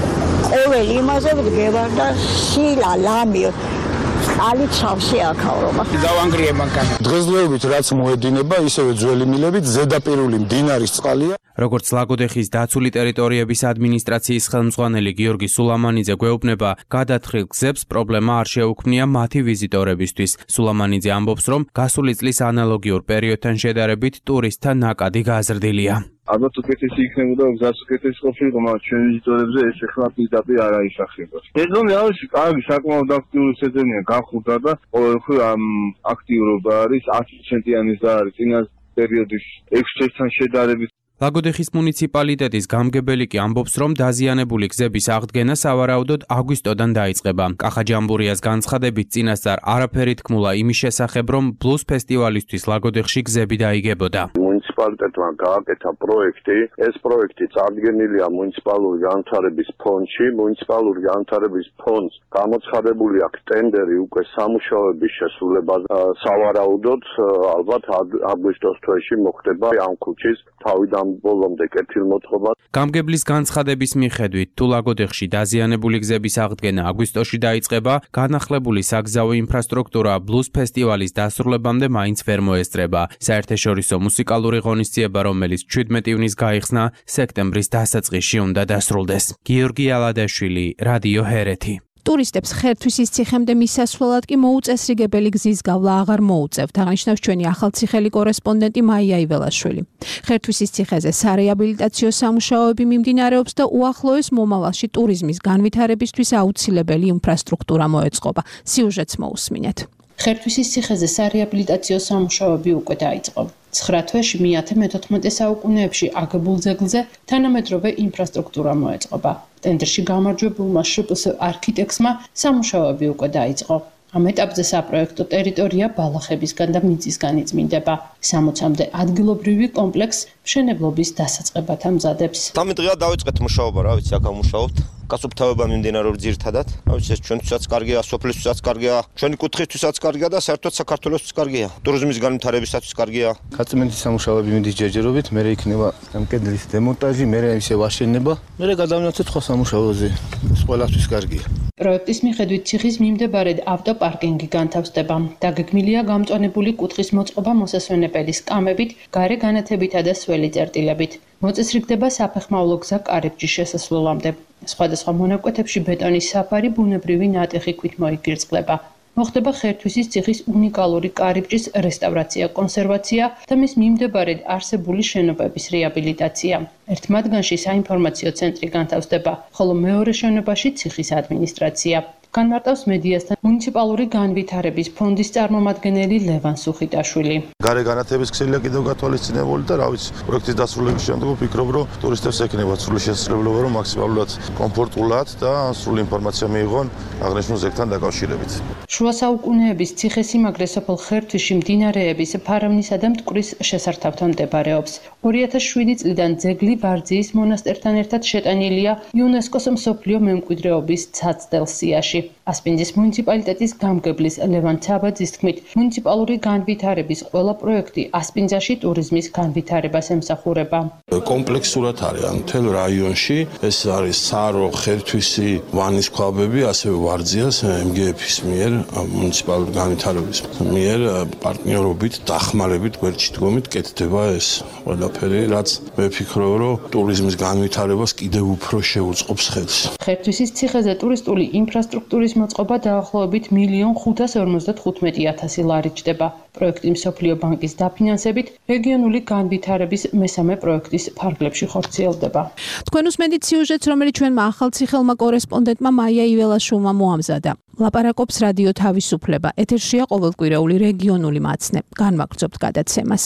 [SPEAKER 9] ყოველი იმაზე ვდგება და სილა ლამი ალი ცავსი აქავრობა.
[SPEAKER 4] დავანგრიე მანქანა. დღესდღეობით რაც მოედინება, ისევე ძველი მილებით ზედაპირული მდინარის წყალია.
[SPEAKER 8] როგორც ლაგოდეხის დაცული ტერიტორიების ადმინისტრაციის ხელმძღვანელი გიორგი სულამანიძე გვეუბნება, გადათხრილ გზებს პრობლემა არ შეუქმნია მათი ვიზიტორებისთვის. სულამანიძე ამბობს, რომ გასული წლის ანალოგიურ პერიოდთან შედარებით ტურისტთა ნაკადი გაზრდილია.
[SPEAKER 3] ალბათ უკეთესი იქნებოდა, გზას უკეთესი ყოფილიყო, მაგრამ ჩვენ ვიზიტორებზე ეს ახლა პირდაპირ არ აისახება. სეზონი არის კარგი, საკმაოდ აქტიური სეზონია, განხურდა და ყოველთვის ამ აქტიურობა არის ათი პროცენტიანის და არის წინა პერიოდის ექვსი წელთან შედარებით.
[SPEAKER 8] ლაგოდეხის მუნიციპალიტეტის გამგებელი კი ამბობს, რომ დაზიანებული გზების აღდგენა სავარაუდოდ აგვისტოდან დაიწყება. კახაჯამბურიას განცხადებით წინასწარ არაფერი თქმულა იმის შესახებ, რომ ბლუზ ფესტივალისთვის ლაგოდეხში გზები დაიგებოდა.
[SPEAKER 10] მუნიციპალიტეტმა გააკეთა პროექტი. ეს პროექტი წარდგენილია მუნიციპალური განვითარების ფონდში. მუნიციპალური განვითარების ფონდს გამოცხადებული აქვს ტენდერი უკვე სამუშაოების შესრულებაზე. სავარაუდოდ ალბათ აგვისტოს თვეში მოხდება ამ ქუჩის თავიდან ბოლომდე კეთილმოწყობა.
[SPEAKER 8] გამგებლის განცხადების მიხედვით, თუ ლაგოდეხში დაზიანებული გზების აღდგენა აგვისტოში დაიწყება, განახლებული საგზაო ინფრასტრუქტურა ბლუზ ფესტივალის დასრულებამდე მაინც ვერ მოესწრება. საერთაშორისო მუსიკალური ღონისძიება, რომელიც შვიდმეტი ივნის გაიხსნა, სექტემბრის დასაწყისში უნდა დასრულდეს. გიორგი ალადაშვილი, რადიო ჰერეთი.
[SPEAKER 6] ტურისტებს ხერთვისის ციხემდე მისასვლელად კი მოუწესრიგებელი გზის გავლა აღარ მოუწევთ, აღნიშნავს ჩვენი ახალციხელი კორესპონდენტი მაია იველაშვილი. ხერთვისის ციხეზე სარეაბილიტაციო სამუშაოები მიმდინარეობს და უახლოეს მომავალში ტურიზმის განვითარებისთვის აუცილებელი ინფრასტრუქტურა მოეწყობა. სიუჟეტს მოусმინეთ.
[SPEAKER 25] ხერთვისის ციხეზე სარეაბილიტაციო სამუშაოები უკვე დაიწყო. ცხრა თვეში მეათე მეთოთხმეტე საუკუნეებში აგებულ ძეგლზე თანამედროვე ინფრასტრუქტურა მოეწყობა. ტენდერში გამარჯვებულმა შპს არქიტექტმა სამუშაოები უკვე დაიწყო. ამ ეტაპზე საპროექტო ტერიტორია ბალახებისგან და მიწისგან იწმინდება. სამოცამდე ადგილობრივი კომპლექს მშენებლობის დასაწყებად ამზადებს.
[SPEAKER 26] სამი დღეა დავიწყეთ მუშაობა, რა ვიცი, აქ ამუშაობთ. კაცობრიობა მიმდინარეობს ძირთადად. რა ვიცი, ეს ჩვენთვისაც კარგია, სოფლისთვისაც კარგია, ჩვენი კუთხითვისაც კარგია და საერთოდ საქართველოსთვის კარგია. ტურიზმის განვითარებისათვის კარგია.
[SPEAKER 27] გაწმენდის სამუშაოები მიდის ჯერჯერობით, მერე იქნება ამ კედლის დემონტაჟი, მერე ისე ვაშენება, მერე გადავნაცეთ სხვა სამუშაოზე. ეს ყველასთვის კარგია.
[SPEAKER 25] პროექტის მიხედვით ციხის მიმდებარედ ავტოპარკინგი განთავსდება. დაგეგმილია გამწვანებული კუთხის მოწყობა მოსასვენებელი სკამებით, გარე განათებითა და სველი წერტილებით. მოწესრიგდება საფეხმავლო გზა კარიბჭის შესასვლელამდე. სხვადასხვა მონაკვეთებში ბეტონის საფარი ბუნებრივი ნატეხი ქვით მოიგრძლება. მოხდება ხერთვისის ციხის უნიკალური კარიბჭის რესტავრაცია, კონსერვაცია და მის მიმდებარედ არსებული შენობების რეაბილიტაცია. ერთ მათგანში საინფორმაციო ცენტრი განთავსდება, ხოლო მეორე შენობაში ციხის ადმინისტრაცია. განმარტავს მედიასთან მუნიციპალური განვითარების ფონდის წარმომადგენელი ლევან სუხიტაშვილი.
[SPEAKER 7] გარე განათლების ქსელია კიდევ გათვალისწინებული და რა ვიცი, პროექტის დასრულების შემდგომ ვფიქრობ, რომ ტურისტებს ექნება სრული შესაძლებლობა, რომ მაქსიმალურად კომფორტულად და სრული ინფორმაცია მიიღონ აღნიშნულ ზეგთან დაკავშირებით.
[SPEAKER 25] შუა საუკუნეების ციხესიმაგრე სოფელ ხერთვისში მდინარეების ფარავნისა და მტკვრის შესართავთან მდებარეობს. ორი ათას შვიდი წლიდან ძეგლი ვარძიის მონასტერთან ერთად შეტანილია იუნესკოს მსოფლიო მემკვიდრეობის ცაცდელ სიაში. ასპინძის მუნიციპალიტეტის გამგებლის ლევან ცაბაძის თქმით, მუნიციპალური განვითარების ყველა პროექტი ასპინძაში ტურიზმის განვითარებას ემსახურება.
[SPEAKER 7] კომპლექსურად არის ამ მთელ რაიონში, ეს არის სარო, ხერთვისი, ვანის ქვაბები, ასევე ვარძიას ემ გე ეფ-ის მიერ, მუნიციპალური განვითარების მიერ პარტნიორობით, დახმარებით, გვერდში დგომით კეთდება ეს ყველაფერი, რაც მე ვფიქრობ, რომ ტურიზმის განვითარებას კიდევ უფრო შეუწყობს ხელს.
[SPEAKER 25] ხერთვისის ციხეზე ტურისტული ინფრასტრუქტურის მოწყობა დაახლოებით მილიონ ხუთას ორმოცდათხუთმეტი ათასი ლარი ჯდება. პროექტი მსოფლიო ბანკის დაფინანსებით რეგიონული განვითარების მესამე პროექტის ფარგლებში ხორციელდება.
[SPEAKER 6] თქვენ უსმენთ სიუჟეტს, რომელიც ჩვენმა ახალციხელმა კორესპონდენტმა მაია იველაშვილმა მოამზადა. ლაპარაკობს რადიო თავისუფლება. ეთერშია ყოველკვირეული რეგიონული მაცნე. განვაგრძობთ გადაცემას.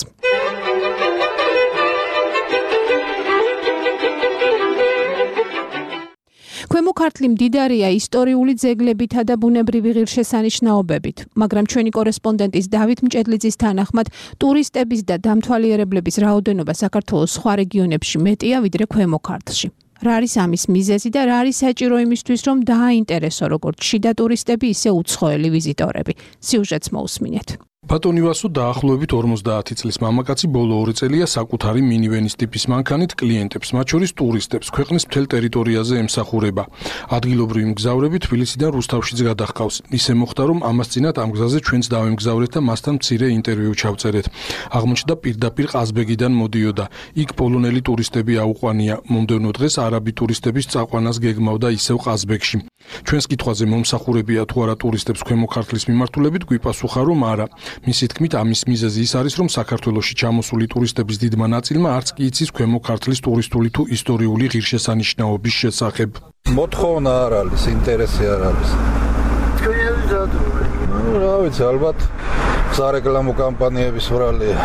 [SPEAKER 6] ქვემო ქართლი მდიდარია ისტორიული ძეგლებითა და ბუნებრივი ღირსშესანიშნაობებით, მაგრამ ჩვენი კორესპონდენტის დავით მჭედლიძის თანახმად ტურისტების და დამთვალიერებლების რაოდენობა საქართველოს სხვა რეგიონებში მეტია ვიდრე ქვემო ქართლში. რა არის ამის მიზეზი და რა არის საჭირო იმისთვის, რომ დააინტერესო როგორც შიდა ტურისტები, ისე უცხოელი ვიზიტორები? სიუჟეტს მოусმინეთ.
[SPEAKER 11] ბატონი ვასო დაახლოებით ორმოცდაათი წლის მამაკაცი ბოლო ორი წელია საკუთარი მინივენის ტიპის მანქანით კლიენტებს, მათ შორის ტურისტებს, ქვეყნის მთელ ტერიტორიაზე ემსახურება. ადგილობრივი მგზავრები თბილისიდან რუსთავშიც გადაჰყავს. ისე მოხდა, რომ ამას წინათ ამ გზაზე ჩვენც დავემგზავრეთ და მასთან მცირე ინტერვიუ ჩავწერეთ. აღმოჩნდა პირდაპირ ყაზბეგიდან მოდიოდა. იქ პოლონელი ტურისტები აუყვანია. მომდევნო დღეს არაბი ტურისტების წაყვანას გეგმავდა ისევ ყაზბეგში. ჩვენს კითხვაზე მომსახურებია თუ არა ტურისტებს ქვემო ქართლის მიმართულებით, გვიპასუხა, რომ არა. მისი თქმით, ამის მიზეზი ის არის, რომ საქართველოში ჩამოსული ტურისტების დიდმა ნაწილმა არც კი იცის ქვემო ქართლის ტურისტული თუ ისტორიული ღირსშესანიშნაობის შესახებ.
[SPEAKER 12] მოთხოვნა არ არის, ინტერესი არ არის. ну, რა ვიცი, ალბათ სარეკლამო კამპანიების ვრალია.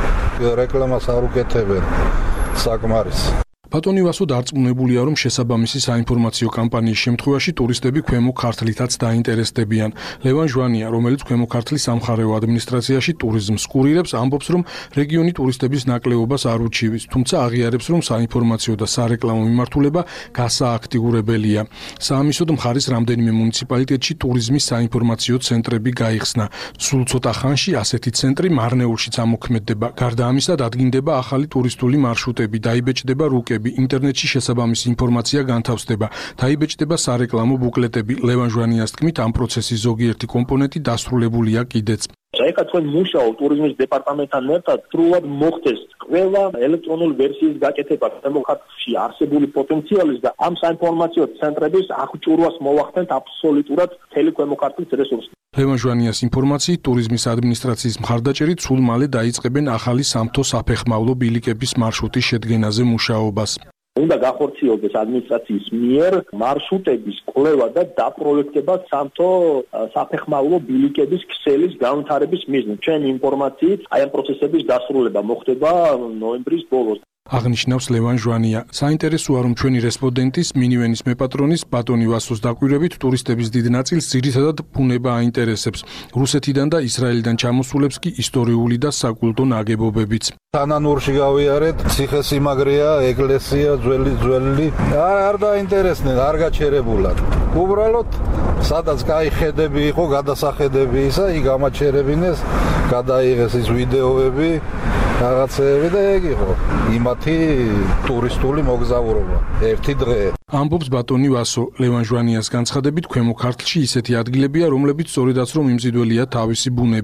[SPEAKER 12] რეკლამას არ უკეთებენ საკმარის.
[SPEAKER 11] ბატონი ვასო დარწმუნებულია, რომ შესაბამისი საინფორმაციო კამპანიის შემთხვევაში ტურისტები ქვემო ქართლითაც დაინტერესდებიან. ლევან ჟვანია, რომელიც ქვემო ქართლის სამხარეო ადმინისტრაციაში ტურიზმს კურირებს, ამბობს, რომ რეგიონი ტურისტების ნაკლებობას არ უჩივის, თუმცა აღიარებს, რომ საინფორმაციო და სარეკლამო მიმართულება გასააქტიურებელია. საამისოდ მხარის რამდენიმე მუნიციპალიტეტში ტურიზმის საინფორმაციო ცენტრები გაიხსნა. სულ ცოტა ხანში ასეთი ცენტრი მარნეულშიც ამოქმედდება. გარდა ამისა, დადგინდება ახალი ტურისტული მარშრუტები, დაიბეჭდება რუკები. ინტერნეტში შესაბამისი ინფორმაცია განთავსდება. დაიბეჭდება სარეკლამო ბუკლეტები. ლევან ჟვანიას თქმით, ამ პროცესის ზოგიერთი კომპონენტი დასრულებულია კიდეც.
[SPEAKER 13] ეხლა თქვენ მუშაობთ ტურიზმის დეპარტამენტთან ერთად, სრულად მოხდეს ყველა ელექტრონული ვერსიის გაკეთება ქვემო ქართლში არსებული პოტენციალის და ამ საინფორმაციო ცენტრების აღჭურვას მოვახდენთ აბსოლუტურად მთელი ქვემო ქართლის რესურსს.
[SPEAKER 11] ლევან ჟვანიას ინფორმაციით, ტურიზმის ადმინისტრაციის მხარდაჭერით სულ მალე დაიწყებენ ახალი სამთო საფეხმავლო ბილიკების მარშრუტის შედგენაზე მუშაობას.
[SPEAKER 13] უნდა გახორციელდეს ადმინისტრაციის მიერ მარშრუტების კვლევა და დაპროექტება სამთო საფეხმავლო ბილიკების ქსელის განვითარების მიზნით. ჩვენი ინფორმაციით, აი ამ პროცესების დასრულება მოხდება ნოემბრის ბოლოს.
[SPEAKER 11] აღნიშნავს ლევან ჟვანია. საინტერესოა, რომ ჩვენი რესპონდენტის მინივენის მეპატრონის ბატონი ვასოს დაკვირვებით ტურისტების დიდ ნაწილს ძირითადად ბუნება აინტერესებს. რუსეთიდან და ისრაელიდან ჩამოსულებს კი ისტორიული და საკულტო ნაგებობებიც.
[SPEAKER 12] თანანურში გავიარეთ, ციხესიმაგრეა, ეკლესია, ძველი ძველი. არ არ დაინტერესდნენ, არ გაჩერებულად. უბრალოდ სადაც კაი ხედები იყო, გადასახედები ისა, იქ გამაჩერებინეს, გადაიღეს ის ვიდეოები, რაღაცეები და ეგ იყო. იმათი ტურისტული მოგზაურობა ერთი დღე.
[SPEAKER 11] ამბობს ბატონი ვასო. ლევან ჟვანიას განცხადებით, ქვემო ქართლში ისეთი ადგილებია, რომლებიც სწორედაც რომ იმზიდველია თავისი ბუნებით.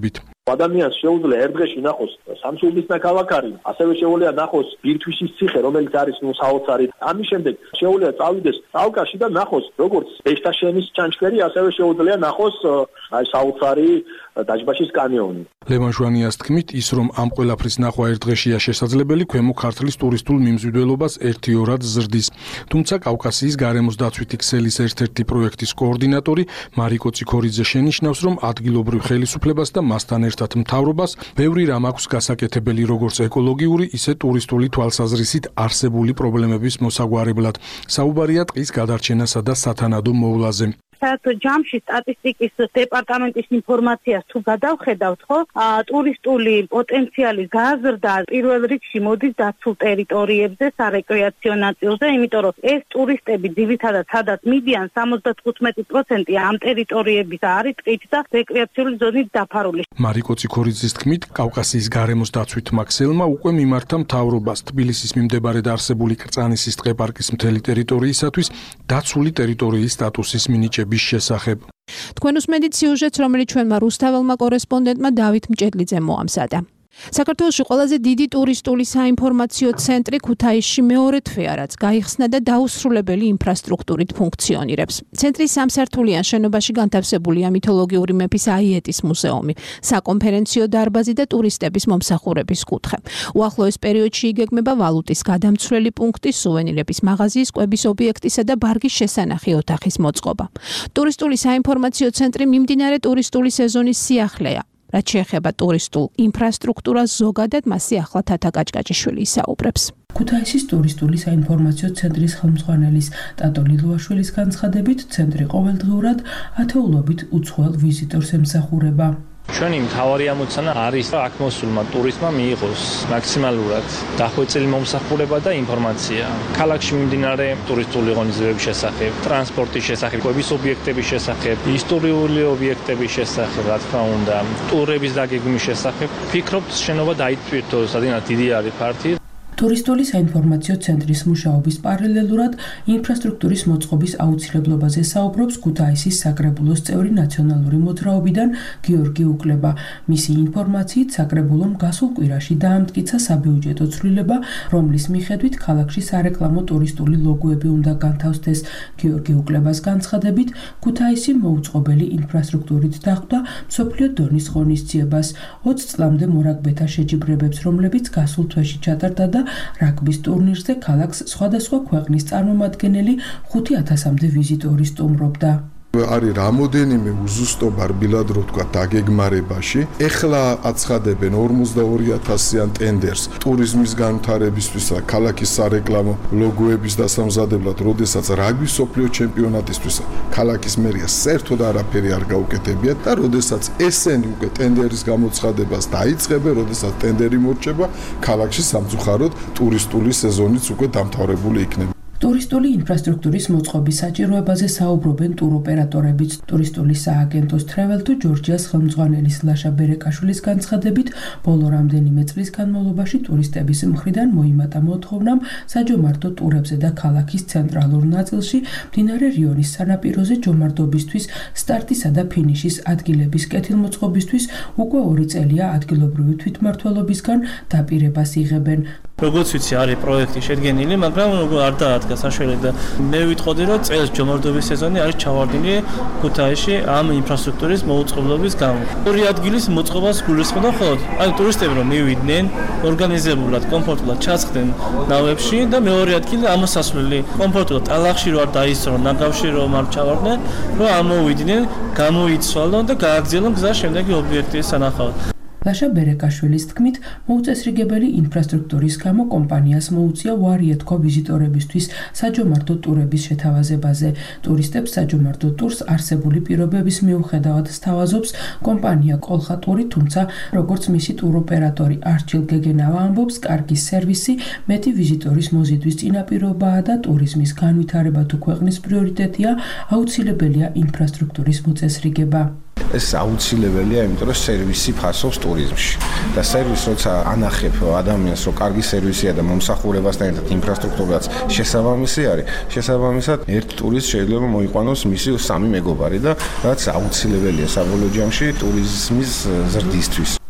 [SPEAKER 13] ადამიანს შეუძლია ერთ დღეში ნახოს სამშვილდის ნაქალაქარი, ასევე შეუძლია ნახოს ბირთვისის ციხე, რომელიც არის ნუ საოცარი. ამის შემდეგ შეუძლია წავიდეს წალკაში და ნახოს როგორც ბეშტაშენის ჩანჩქერი, ასევე შეუძლია ნახოს აი საოცარი დაჯბაშის კანიონი.
[SPEAKER 11] ლევან ჟვანიას თქმით, ის რომ ამ ყველაფრის ნახვა ერთ დღეშია შესაძლებელი, ქვემო ქართლის ტურისტულ მიმზიდველობას ერთი ორად ზრდის. თუმცა კავკასიის გარემოს დაცვითი ქსელის ერთ-ერთი პროექტის კოორდინატორი მარიკო ციქორიძე შენიშნავს, რომ ადგილობრივ ხელისუფლებას და მასთან ერთად მთავრობას ბევრი რამ აქვს გასაკეთებელი როგორც ეკოლოგიური, ისე ტურისტული თვალსაზრისით არსებული პრობლემების მოსაგვარებლად. საუბარია ტყის გადარჩენასა და სათანადო მოვლაზე.
[SPEAKER 14] საერთო ჯამში სტატისტიკის დეპარტამენტის ინფორმაციას თუ გადავხედავთ, ხო, ტურისტული პოტენციალი გაზრდა პირველ რიგში მოდის დაცულ ტერიტორიებზე, სარეკრეაციო ნაწილზე, იმიტომ რომ ეს ტურისტები ძირითადად სადაც მიდიან სამოცდათხუთმეტი პროცენტი ამ ტერიტორიების არის ტყით და რეკრეაციული ზონით დაფარული.
[SPEAKER 11] მარიკო ციქორიძის თქმით, კავკასიის გარემოს დაცვითმა ქსელმა უკვე მიმართა მთავრობას თბილისის მიმდებარედ არსებული კრწანისის ტყეპარკის მთელი ტერიტორიისათვის დაცული ტერიტორიის სტატუსის მინიჭება შესახებ.
[SPEAKER 6] თქვენ უსმენთ სიუჟეტს, რომელიც ჩვენმა რუსთაველმა კორესპონდენტმა დავით მჭედლიძე მოამზადა. საქართველოში ყველაზე დიდი ტურისტული საინფორმაციო ცენტრი ქუთაისში მეორე თვეა, რაც გაიხსნა და დაუსრულებელი ინფრასტრუქტურით ფუნქციონირებს. ცენტრის სამსართულიან შენობაში განთავსებულია მითოლოგიური მეფის აიეტის მუზეუმი, საკონფერენციო დარბაზი და ტურისტების მომსახურების კუთხე. უახლოეს პერიოდში იგეგმება ვალუტის გადამცვლელი პუნქტი, სუვენირების მაღაზიის, კვების ობიექტისა და ბარგის შესანახი ოთახის მოწყობა. ტურისტული საინფორმაციო ცენტრი მიმდინარე ტურისტული სეზონის სიახლეა. რაც შეეხება ტურისტულ ინფრასტრუქტურას ზოგადად, მასზე ახლა თათა კაჭკაჭიშვილი ისაუბრებს.
[SPEAKER 15] ქუთაისის ტურისტული საინფორმაციო ცენტრის ხელმძღვანელის ტატო ლილუაშვილის განცხადებით, ცენტრი ყოველდღიურად ათეულობით უცხოელ ვიზიტორს ემსახურება.
[SPEAKER 16] ჩვენი მთავარი ამოცანა არის აქ მოსულმა ტურისტმა მიიღოს მაქსიმალურად დახვეწილი მომსახურება და ინფორმაცია. ქალაქში მიმდინარე ტურისტული ღონისძიებების შესახებ, ტრანსპორტის შესახებ, კვების ობიექტების შესახებ, ისტორიული ობიექტების შესახებ, რა თქმა უნდა, ტურების დაგეგმვის შესახებ. ფიქრობთ, შენობა დაიტვირთოს, რადგან დიდი არის ფართი.
[SPEAKER 15] ტურისტული საინფორმაციო ცენტრის მუშაობის პარალელურად ინფრასტრუქტურის მოწყობის აუცილებლობაზე საუბრობს ქუთაისის საკრებულოს წევრი ნაციონალური მოძრაობიდან გიორგი უკლება. მისი ინფორმაციით საკრებულომ გასულ კვირაში დაამტკიცა საბიუჯეტო ცვლილება, რომლის მიხედვით ქალაქში სარეკლამო ტურისტული ლოგოები უნდა განთავსდეს. გიორგი უკლებას განცხადებით, ქუთაისი მოუწყობელი ინფრასტრუქტურით დახვდა მსოფლიო დონის ღონისძიებას. ოცი წლამდე მორაგბეთა შეჯიბრებებს, რომლებიც გასულ თვეში ჩატარდა და რაგბის ტურნირზე ქალაქს სხვადასხვა ქვეყნის წარმომადგენელი ხუთი ათასამდე ვიზიტორი სტუმრობდა.
[SPEAKER 17] არის რამოდენიმე უზუსტობა რბილად რო თქვა დაგეგმარებაში. ეხლა აცხადებენ ორმოცდაორი ათასიან ტენდერს ტურიზმის განვითარებისთვის და ქალაქის სარეკლამო ლოგოების დასამზადებლად, როდესაც რაგბის მსოფლიო ჩემპიონატისთვის ქალაქის მერია საერთოდ არაფერი არ გაუკეთებიათ და როდესაც ესენი უკვე ტენდერის გამოცხადებას დაიწყებენ, როდესაც ტენდერი მორჩება, ქალაქში სამწუხაროდ ტურისტული სეზონიც უკვე დამთავრებული იქნება.
[SPEAKER 15] ტურისტული ინფრასტრუქტურის მოწყობის საჭიროებაზე საუბრობენ ტუროპერატორებიც. ტურისტული სააგენტოს Travel to Georgia-ს ხელმძღვანელის ლაშა ბერეკაშვილის განცხადებით, ბოლო რამდენიმე წლის განმავლობაში ტურისტების მხრიდან მოიმატა მოთხოვნამ საჯომარტო ტურებზე და ქალაქის ცენტრალურ ნაწილში მდინარე რიონის სანაპიროზე ჯომარტობისთვის, სტარტისა და ფინიშის ადგილების კეთილმოწყობისთვის უკვე ორი წელია ადგილობრივი თვითმმართველობისგან დაპირებას იღებენ.
[SPEAKER 16] როგორც ვიცი, არის პროექტი შედგენილი, მაგრამ არ დაადგა საშუალება და მე ვიტყოდი, რომ წელს ჯომარტობის სეზონი არის ჩავარდნილი ქუთაისში ამ ინფრასტრუქტურის მოუწყებლობის გამო. ორი ადგილის მოწყობას გულისხმობდა მხოლოდ აი ტურისტები რომ მივიდნენ, ორგანიზებულად, კომფორტულად ჩაცხდნენ ნავებში და მეორე ადგილი ამოსასვლელი კომფორტულად ტალახში რო არ დაისწრონ, ნაგავში რომ არ ჩავარდნენ, რომ ამოვიდნენ, გამოიცვალონ და გააგრძელონ გზა შემდეგი ობიექტის სანახავად.
[SPEAKER 15] ლაშა ბერეკაშვილის თქმით, მოუწესრიგებელი ინფრასტრუქტურის გამო კომპანიას მოუწია უარი ეთქვა ვიზიტორებისთვის საჯომარტო ტურების შეთავაზებაზე. ტურისტებს საჯომარტო ტურს არსებული პირობების მიუხედავად სთავაზობს კომპანია კოლხატური, თუმცა როგორც მისი ტუროპერატორი არჩილ გეგენავა ამბობს, კარგი სერვისი მეტი ვიზიტორის მოზიდვის წინაპირობაა და ტურიზმის განვითარება თუ ქვეყნის პრიორიტეტია, აუცილებელია ინფრასტრუქტურის მოწესრიგება.
[SPEAKER 18] ეს აუცილებელია, იმიტომ რომ სერვისი ფასობს ტურიზმში. და სერვისი როცა ანახებ ადამიანს, რომ კარგი სერვისია და მომსახურებასთან ერთად ინფრასტრუქტურაც შესაბამისი არის, შესაბამისად ერთ ტურისტს შეიძლება მოიყვანოს მისი სამი მეგობარი და რაც აუცილებელია საბოლოო ჯამში ტურიზმის ზრდისთვის.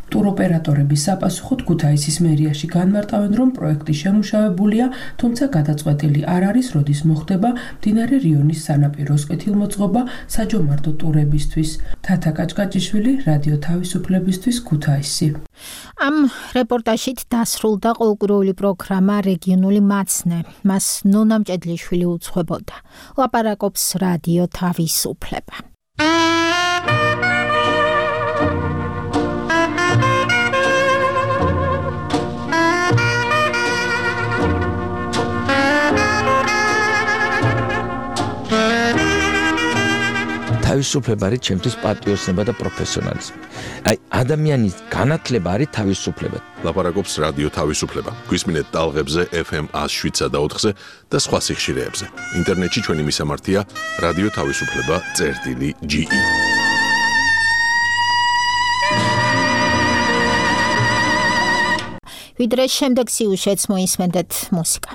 [SPEAKER 15] ტუროპერატორების საპასუხოდ ქუთაისის მერიაში განმარტავენ, რომ პროექტი შემუშავებულია, თუმცა გადაწყვეტილი არ არის, როდის მოხდება მდინარე რიონის სანაპიროს კეთილმოწყობა საჯომარტო ტურებისთვის. თათა კაჭკაჭიშვილი, რადიო თავისუფლებისთვის, ქუთაისი.
[SPEAKER 2] ამ რეპორტაჟით დასრულდა ყოველკვირეული პროგრამა რეგიონული მაცნე. მას ნონა მჭედლიშვილი უძღვებოდა. ლაპარაკობს რადიო თავისუფლება.
[SPEAKER 5] თავისუფლება არის ჩემთვის პატრიოტიზმი და პროფესიონალიზმი. აი ადამიანის განათლება არის თავისუფლება.
[SPEAKER 19] ლაპარაკობს რადიო თავისუფლება. გვისმინეთ ტალღებზე ეფ ემ one oh seven და ოთხზე და სხვა სიხშირეებზე. ინტერნეტში ჩვენი მისამართია რადიო თავისუფლება წერტილი ჯი ი.
[SPEAKER 2] ვიდრე შემდეგ სიუჟეტს მოისმენთ მუსიკა.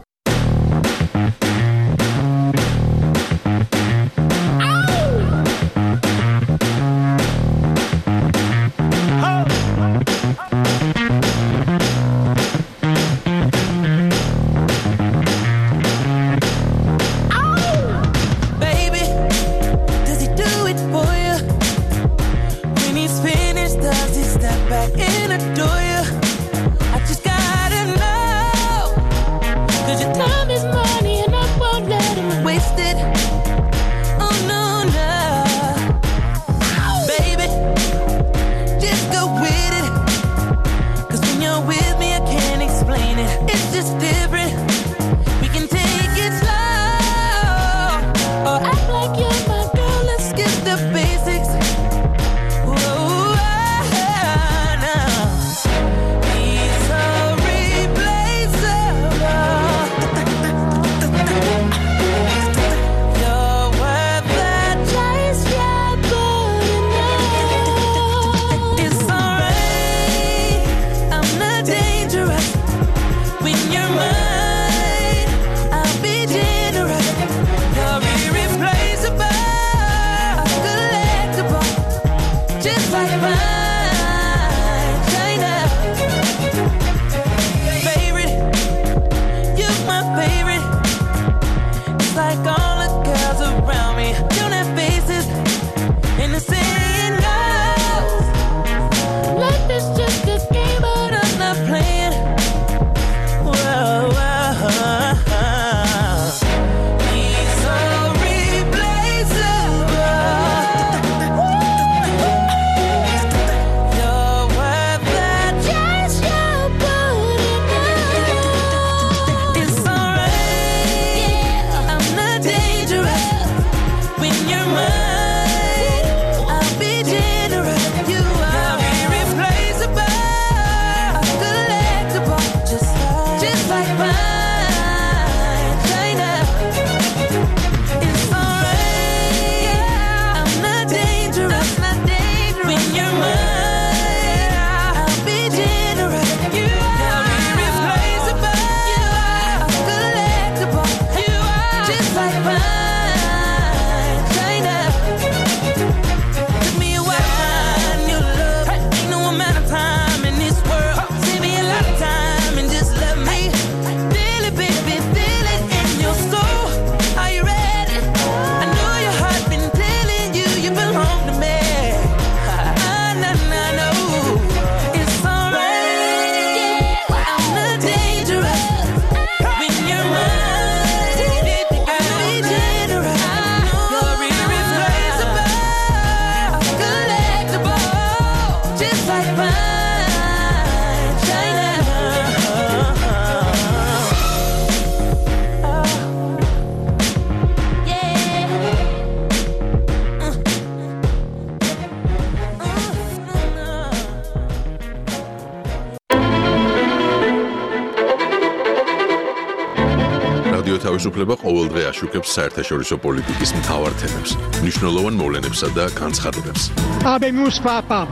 [SPEAKER 19] თავისუფლება ყოველდღე აშუქებს საერთაშორისო პოლიტიკის მთავარ თემებს, მნიშვნელოვან მოვლენებსა და განცხადებებს.
[SPEAKER 20] Habemos papam.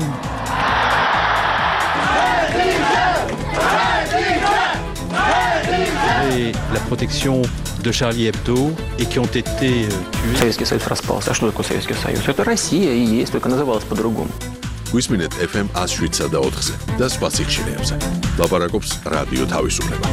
[SPEAKER 21] Et la protection de Charlie Hebdo et qui ont été tués.
[SPEAKER 22] Советский Союз распался. А что такое Советский Союз? Это Россия и есть, только называлась по-другому.
[SPEAKER 19] გვისმინეთ ეფ ემ one oh seven და ოთხზე და სხვა სიხშირეებზე. ლაპარაკობს რადიო თავისუფლება.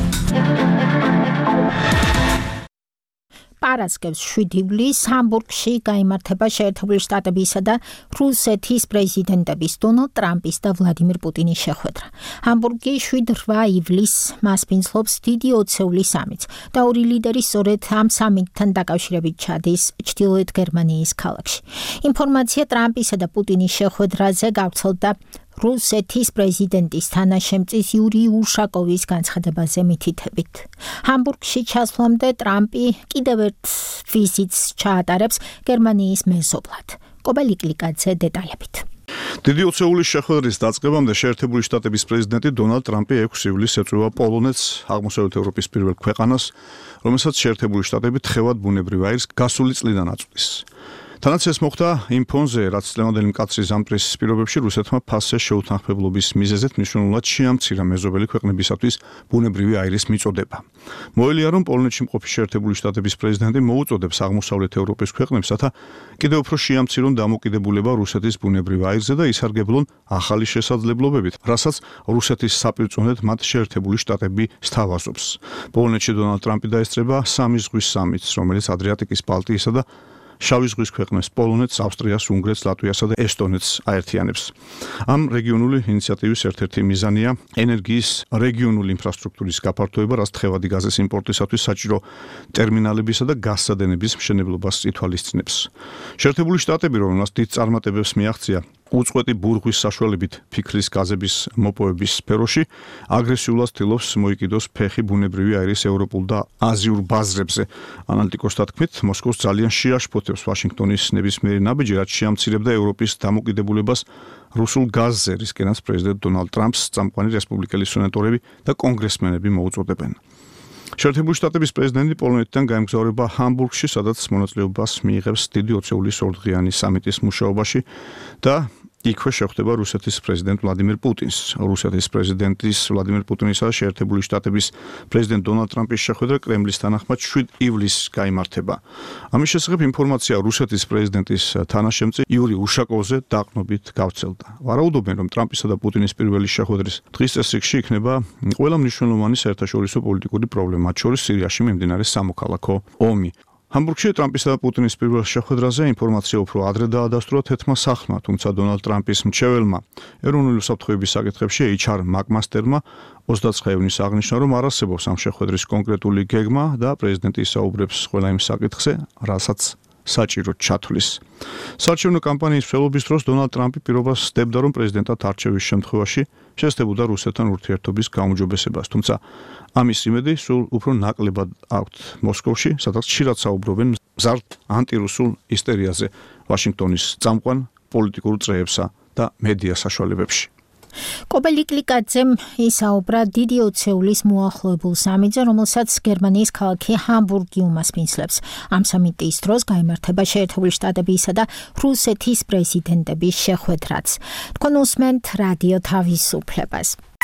[SPEAKER 2] პარასკევს შვიდი ივლისს ჰამბურგში გაიმართება შეერთებული შტატებისა და რუსეთის პრეზიდენტების დონალდ ტრამპის და ვლადიმირ პუტინის შეხვედრა. ჰამბურგი შვიდ რვა ივლისს მასპინძლობს დიდი ოცეული სამიტს და ორი ლიდერი სწორედ ამ სამიტთან დაკავშირებით ჩადის ჩრდილოეთ გერმანიის ქალაქში. ინფორმაცია ტრამპისა და პუტინის შეხვედრაზე გავრცელდა რუსეთის პრეზიდენტის თანაშემწის იური უშაკოვის განცხადებაზე მითითებით. ჰამბურგში ჩასვლამდე ტრამპი კიდევ ერთ ვიზიტს ჩაატარებს გერმანიის მეზობლად. კობელი კლიკაძე დეტალებით.
[SPEAKER 1] დიდი ოცეულის შეხვედრის დაწყებამდე შეერთებული შტატების პრეზიდენტი დონალდ ტრამპი ექვსი ივლისს ეწვევა პოლონეთს, აღმოსავლეთ ევროპის პირველ ქვეყანას, რომელსაც შეერთებული შტატები თხევად ბუნებრივ აირს გასული წლიდან აწვდის. თანაც ეს მოხდა იმ ფონზე, რაც წლევანდელი მკაცრი ზამთრის პირობებში რუსეთმა ფასზე შეუთანხმებლობის მიზეზით მნიშვნელოვნად შეამცირა მეზობელი ქვეყნებისათვის ბუნებრივი აირის მიწოდება. მოელია, რომ პოლონეთში მყოფი შეერთებული შტატების პრეზიდენტი მოუწოდებს აღმოსავლეთ ევროპის ქვეყნებს, რათა კიდევ უფრო შეამცირონ დამოკიდებულება რუსეთის ბუნებრივ აირზე და ისარგებლონ ახალი შესაძლებლობებით, რასაც რუსეთის საპირწონედ მათ შეერთებული შტატები სთავაზობს. პოლონეთში დონალდ ტრამპი დაესწრება სამი ზღვის სამიტს, რომელიც ადრიატიკის, ბალტიისა და შავი ზღვის ქვეყნებს პოლონეთს, ავსტრიას, უნგრეთს, ლატვიასა და ესტონეთს აერთიანებს. ამ რეგიონული ინიციატივის ერთ-ერთი მიზანია ენერგიის რეგიონული ინფრასტრუქტურის გაფართოება, რაც თხევადი გაზის იმპორტისათვის საჭირო ტერმინალებისა და გაზსადენების მშენებლობას ითვალისწინებს. შეერთებული შტატები, რომელსაც დიდ წარმატებებს მიაღწია უწყვეტი ბურღვის საშუალებით ფიქრის გაზების მოპოვების სფეროში, აგრესიულად ცდილობს მოიკიდოს ფეხი ბუნებრივი აირის ევროპულ და აზიურ ბაზრებზე. ანალიტიკოსთა თქმით, მოსკოვს ძალიან შეაშფოთებს ვაშინგტონის ნებისმიერი ნაბიჯი, რაც შეამცირებდა ევროპის დამოკიდებულებას რუსულ გაზზე, რისკენაც პრეზიდენტ დონალდ ტრამპს წამყვანი რესპუბლიკელი სენატორები და კონგრესმენები მოუწოდებენ. შეერთებული შტატების პრეზიდენტი პოლონეთიდან გაემგზავრება ჰამბურგში, სადაც მონაწილეობას მიიღებს დიდი ოცეულის ორდღიანი სამიტის მუშაობაში და იქვე შეხვდება რუსეთის პრეზიდენტ ვლადიმირ პუტინს. რუსეთის პრეზიდენტის ვლადიმირ პუტინისა და შეერთებული შტატების პრეზიდენტ დონალდ ტრამპის შეხვედრა კრემლის თანახმად შვიდ ივლისს გაიმართება. ამის შესახებ ინფორმაცია რუსეთის პრეზიდენტის თანაშემწე იური უშაკოვზე დაყრდნობით გავრცელდა. ვარაუდობენ, რომ ტრამპისა და პუტინის პირველი შეხვედრის დღის წესრიგში იქნება ყველა მნიშვნელოვანი საერთაშორისო პოლიტიკური პრობლემა, მათ შორის სირიაში მიმდინარე სამოქალაქო ომი. ჰამბურგში ტრამპისა და პუტინის პირველ შეხვედრაზე ინფორმაცია უფრო ადრე დაადასტურა თეთრმა სახლმა, თუმცა დონალდ ტრამპის მრჩეველმა ეროვნული უსაფრთხოების საკითხებში ეიჩ არ მაკმასტერმა ოცდაათი ივნისს აღნიშნა, რომ არ არსებობს ამ შეხვედრის კონკრეტული გეგმა და პრეზიდენტი ისაუბრებს ყველა იმ საკითხზე, რასაც საჭირო ჩათვლის. საარჩევნო კამპანიის მსვლელობის დროს დონალდ ტრამპი პირობას სდებდა, რომ პრეზიდენტად არჩევის შემთხვევაში შესწებოდა რუსეთთან ურთიერთობის გაუმჯობესებას, თუმცა ამის იმედი სულ უფრო ნაკლებად აქვთ მოსკოვში, სადაც ხშირად საუბრობენ მზარდ ანტირუსულ ისტერიაზე ვაშინგტონის წამყვან პოლიტიკურ წრეებსა და მედია საშუალებებში.
[SPEAKER 2] კობელი კლიკაძემ ისაუბრა დიდი ოცეულის მოახლოებულ სამიტზე, რომელსაც გერმანიის ქალაქი ჰამბურგი უმასპინძლებს. ამ სამიტის დროს გაიმართება შეერთებული შტატებისა და რუსეთის პრეზიდენტების შეხვედრაც. თქვენ უსმენთ რადიო თავისუფლებას.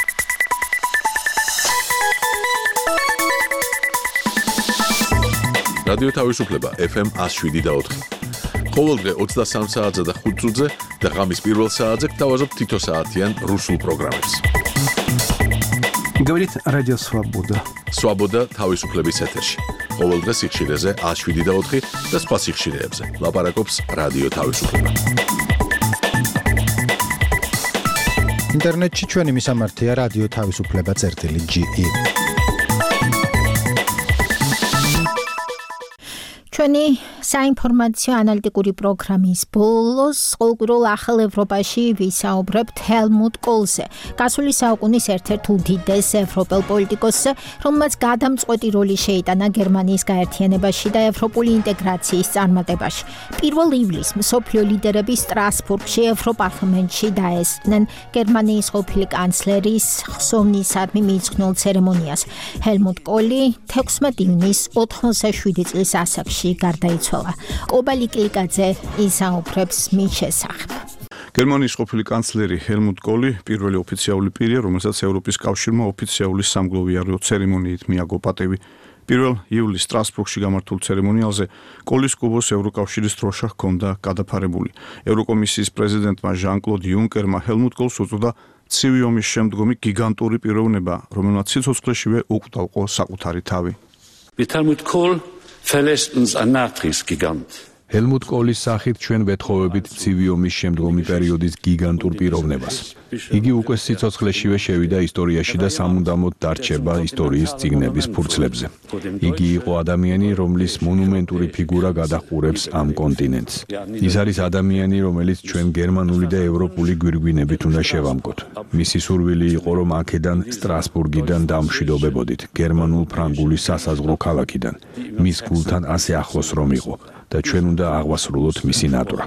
[SPEAKER 19] რადიო თავისუფლება ეფ ემ one oh seven და ოთხი. ყოველდღე ოცდასამ საათზე და ხუთ წუთზე და ღამის პირველ საათზე გთავაზობ თითო საათიან რუსულ პროგრამებს.
[SPEAKER 3] Говорит Радио Свобода.
[SPEAKER 19] Свобода თავისუფლების ეთერში. ყოველდღე სიხშირეზე one oh seven და ოთხი და სხვა სიხშირეებზე. ლაპარაკობს რადიო თავისუფლება.
[SPEAKER 4] ინტერნეტში ჩვენი მისამართია რადიო თავისუფლება წერტილი ჯი ი.
[SPEAKER 2] ჩვენი საინფორმაციო ანალიტიკური პროგრამის ბოლოს ყოველკვირულ ახალ ევროპაში ვისაუბრებთ ჰელმუტ კოლზე, გასული საუკუნის ერთ-ერთ უდიდეს ევროპელ პოლიტიკოსზე, რომელმაც გადამწყვეტი როლი შეიტანა გერმანიის გაერთიანებაში და ევროპული ინტეგრაციის წარმატებაში. პირველ ივლისს მსოფლიო ლიდერები სტრასბურგში ევროპარლამენტში დაესწრნენ გერმანიის ყოფილი კანცლერის ხსოვნისადმი მიიძღვნილ ცერემონიას. ჰელმუტ კოლი თექვსმეტი ივნისს ოთხმოცდაშვიდი წლის ასაკში გარდაიცვალა. კობალი კლიკაძე ისაუბრებს მის შესახებ.
[SPEAKER 1] გერმანიის ყოფილი კანცლერი ჰელმუტ კოლი პირველი ოფიციალური პირია, რომელსაც ევროპის კავშირმა ოფიციალური სამგლოვიარო ცერემონიით მიაგო პატევი პირველ ივლისს სტრასბურგში გამართულ ცერემონიალზე კოლის კუბოს ევროკავშირის დროშა ჰქონდა გადაფარებული. ევროკომისიის პრეზიდენტმა ჟან-კლოდ იუნკერმა ჰელმუტ კოლს უწოდა ცივი ომის შემდგომი გიგანტური პიროვნება, რომელმაც სიცოცხლეშივე უკვდავყო საკუთარი თავი.
[SPEAKER 3] Mit Helmut Kohl verlässt uns ein Nachkriegsgigant.
[SPEAKER 8] ჰელმუტ კოლის სახით ჩვენ ვეთხოვებით ცივი ომის შემდგომი პერიოდის გიგანტურ პიროვნებას. იგი უკვე სიცოცხლეშივე შევიდა ისტორიაში და სამუდამოდ დარჩება ისტორიის წიგნების ფურცლებზე. იგი იყო ადამიანი, რომლის მონუმენტური ფიგურა გადაჰყურებს ამ კონტინენტს. ის არის ადამიანი, რომელიც ჩვენ გერმანული და ევროპული გვირგვინებით უნდა შევამკოთ. მისი სურვილი იყო, რომ აქედან სტრასბურგიდან დამშვიდობებოდით, გერმანულ-ფრანგული სასაზღვრო ქალაქიდან, მის გულთან ასე ახლოს რომ იყო. და ჩვენ უნდა აღვასრულოთ მისი ნატვრა.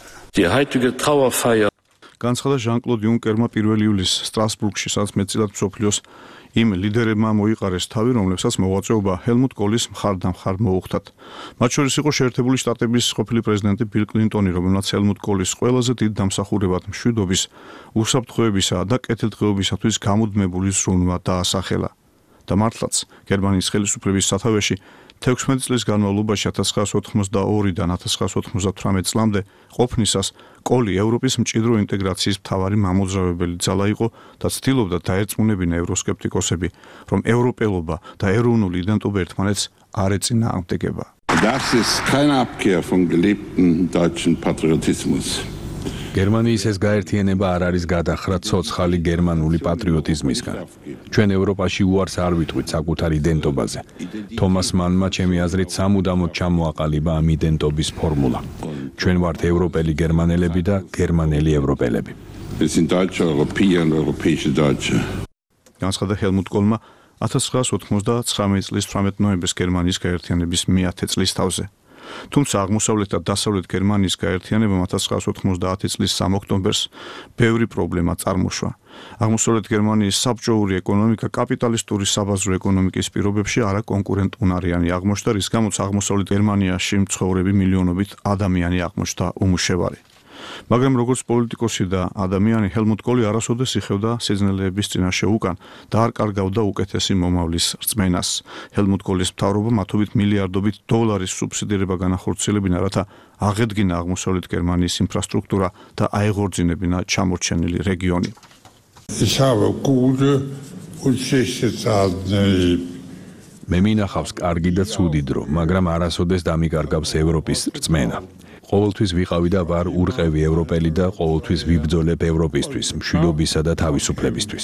[SPEAKER 1] განცხადა ჟან-კლოდ იუნკერმა პირველ ივლისს სტრასბურგში, სადაც მეტწილად მსოფლიოს იმ ლიდერებმა მოიყარეს თავი, რომლებსაც მოღვაწეობა ჰელმუტ კოლის მხარდამხარ მოუხდათ. მათ შორის იყო შეერთებული შტატების ყოფილი პრეზიდენტი ბილ კლინტონი, რომელმაც ჰელმუტ კოლის ყველაზე დიდ დამსახურებად მშვიდობის, უსაფრთხოებისა და კეთილდღეობისათვის გამუდმებული ზრუნვა დაასახელა. და მართლაც გერმანიის ხელისუფლების სათავეში თექვსმეტი წლის განმავლობაში ათას ცხრაასი ოთხმოცდაორიდან ათას ცხრაასი ოთხმოცდათვრამეტ წლამდე ყოფნისას კოლი ევროპის მჭიდრო ინტეგრაციის მთავარი მამოძრავებელი ძალა იყო და ცდილობდა დაერწმუნებინა ევროსკეპტიკოსები, რომ ევროპელობა და ეროვნული იდენტობა ერთმანეთს არ ეწინააღმდეგება.
[SPEAKER 9] Das ist keine Abkehr vom gelebten deutschen Patriotismus.
[SPEAKER 8] გერმანიის ეს გაერთიანება არ არის გადახრა ცოცხალი გერმანული პატრიოტიზმისგან. ჩვენ ევროპაში უარს არ ვიტყვით საკუთარ იდენტობაზე. თომას მანმა ჩემი აზრით სამუდამოდ ჩამოაყალიბა ამ იდენტობის ფორმულა. ჩვენ ვართ ევროპელი გერმანელები და გერმანელი ევროპელები.
[SPEAKER 9] Wir sind Deutsche, Europäer und europäische Deutsche.
[SPEAKER 1] განცხადა ჰელმუტ კოლმა ათას ცხრაასი ოცდაათი წლის თვრამეტ ნოემბერს გერმანიის გაერთიანების მეათე წლის თავზე. თუმცა აღმოსავლეთ და დასავლეთ გერმანიის გაერთიანებამ ათას ცხრაასი ოცდაათი წლის სამი ოქტომბერს ბევრი პრობლემა წარმოშვა. აღმოსავლეთ გერმანიის საბჭოური ეკონომიკა კაპიტალისტური საბაზრო ეკონომიკის პირობებში არაკონკურენტუნარიანი აღმოჩნდა, რის გამოც აღმოსავლეთ გერმანიაში მცხოვრები მილიონობით ადამიანი აღმოჩნდა უმუშევარი. მაგრამ როგორც პოლიტიკოსი და ადამიანი ჰელმუტ კოლი არასოდეს იხევდა სიძნელეების წინაშე უკან და არ კარგავდა უკეთესი მომავლის რწმენას. ჰელმუტ კოლის მთავრობა მათობით მილიარდობით დოლარის სუბსიდირება განახორციელებინა, რათა აღედგინა აღმოსავლეთ გერმანიის ინფრასტრუქტურა და აეღორძინებინა ჩამორჩენილი რეგიონი.
[SPEAKER 9] Ich habe gute und schlechte Zeiten erlebt.
[SPEAKER 8] მე მინახავს კარგი და ცუდი დრო, მაგრამ არასოდეს დამიკარგავს ევროპის რწმენა. ყოველთვის ვიყავი და ვარ ურყევი ევროპელი და ყოველთვის ვიბრძოლებ ევროპისთვის, მშვიდობისა და თავისუფლებისთვის.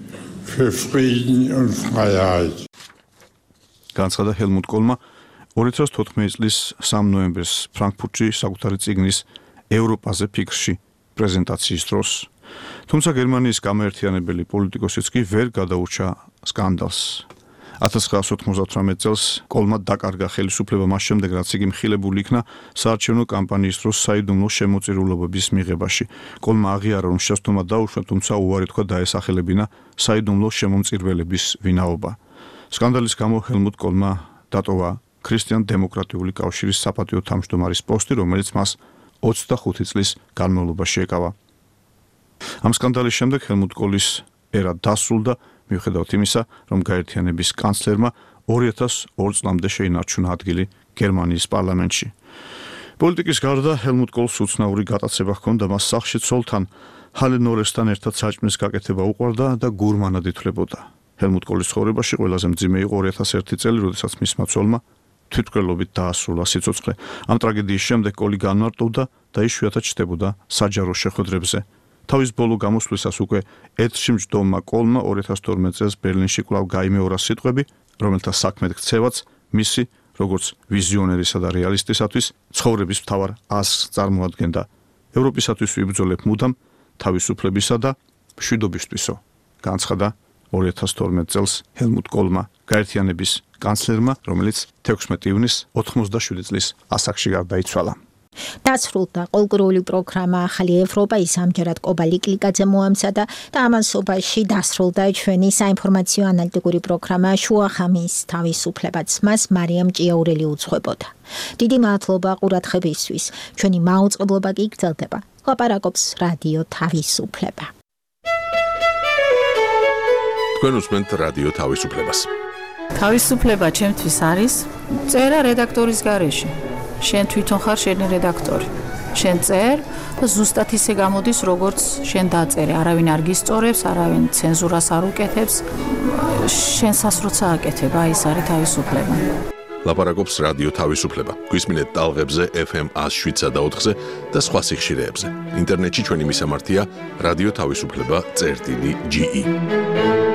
[SPEAKER 9] Für Frieden und Freiheit.
[SPEAKER 1] განცხადა ჰელმუტ კოლმა ორი ათას თოთხმეტი წლის სამი ნოემბერს ფრანკფურტში საკუთარი წიგნის ევროპაზე ფიქრში პრეზენტაციის დროს. თუმცა გერმანიის გამაერთიანებელი პოლიტიკოსიც კი ვერ გადაურჩა სკანდალს. ათას ცხრაასი ოთხმოცდათვრამეტ წელს კოლმა დაკარგა ხელისუფლება მას შემდეგ, რაც იგი მხილებული იქნა საარჩევნო კამპანიის დროს საიდუმლო შემოწირულობების მიღებაში. კოლმა აღიარა, რომ შესტომა დაუშვა, თუმცა უარი თქვა დაესახელებინა საიდუმლო შემომწირველების ვინაობა. სკანდალის გამო ჰელმუტ კოლმა დატოვა ქრისტიან-დემოკრატიული კავშირის საპატიო თავმჯდომარის პოსტი, რომელიც მას ოცდახუთი წლის განმავლობაში ეკავა. ამ სკანდალის შემდეგ ჰელმუტ კოლის ერა დასრულდა, მიუხედავად იმისა, რომ გაერთიანების კანცლერმა ორი ათას ორი წლამდე შეინარჩუნა ადგილი გერმანიის პარლამენტში. პოლიტიკის გარდა ჰელმუტ კოლს უცნაური გატაცება ჰქონდა, მას სახლში ცოლთან ჰალენორესთან ერთად საჭმლის გაკეთება უყვარდა და გურმანად ითვლებოდა. ჰელმუტ კოლის ცხოვრებაში ყველაზე მძიმე იყო ორი ათას ერთი წელი, როდესაც მისმა ცოლმა თვითმკვლელობით დაასრულა სიცოცხლე. ამ ტრაგედიის შემდეგ კოლი განმარტოვდა და იშვიათად ჩნდებოდა საჯარო შეხვედრებზე. თავის ბოლო გამოსვლისას უკვე ეთერში მჯდომმა კოლმა ორი ათას თორმეტ წელს ბერლინში კვლავ გაიმეორა სიტყვები, რომელთა საქმედ ქცევაც მისი, როგორც ვიზიონერისა და რეალისტისათვის, ცხოვრების მთავარ აზრს წარმოადგენდა. ევროპისათვის ვიბრძოლებ მუდამ თავისუფლებისა და მშვიდობისთვისო, განცხადა ორი ათას თორმეტ წელს ჰელმუტ კოლმა, გაერთიანების კანცლერმა, რომელიც თექვსმეტი ივნისს ოთხმოცდაშვიდი წლის ასაკში გარდაიცვალა.
[SPEAKER 2] დასრულდა კულტურული პროგრამა ახალი ევროპა, ის ამჯერად კობალი კლიკაძე მოამზადა და ამასობაში დასრულდა ჩვენი საინფორმაციო ანალიტიკური პროგრამა შუახამის თავისუფლებაც. მას მარიამ ჭიაურელი უძღვებოდა. დიდი მადლობა ყურადღებისთვის. ჩვენი მაუწყებლობა კი გრძელდება. ლაპარაკობს რადიო თავისუფლება.
[SPEAKER 19] თქვენ უსმენთ რადიო თავისუფლებას.
[SPEAKER 7] თავისუფლება ჩემთვის არის წერა რედაქტორის გარეშე. შენ თვითონ ხარ შენი რედაქტორი. შენ წერ და ზუსტად ისე გამოდის, როგორც შენ დაწერე. არავინ არ გისწორებს, არავინ ცენზურას არ უკეთებს. შენსას როცა აკეთებ, აი ეს არის თავისუფლება.
[SPEAKER 19] ლაპარაკობს რადიო თავისუფლება. გვისმინეთ ტალღებზე ეფ ემ one oh seven და ოთხზე და სხვა სიხშირეებზე. ინტერნეტში ჩვენი მისამართია რადიო თავისუფლება წერტილი ჯი ი.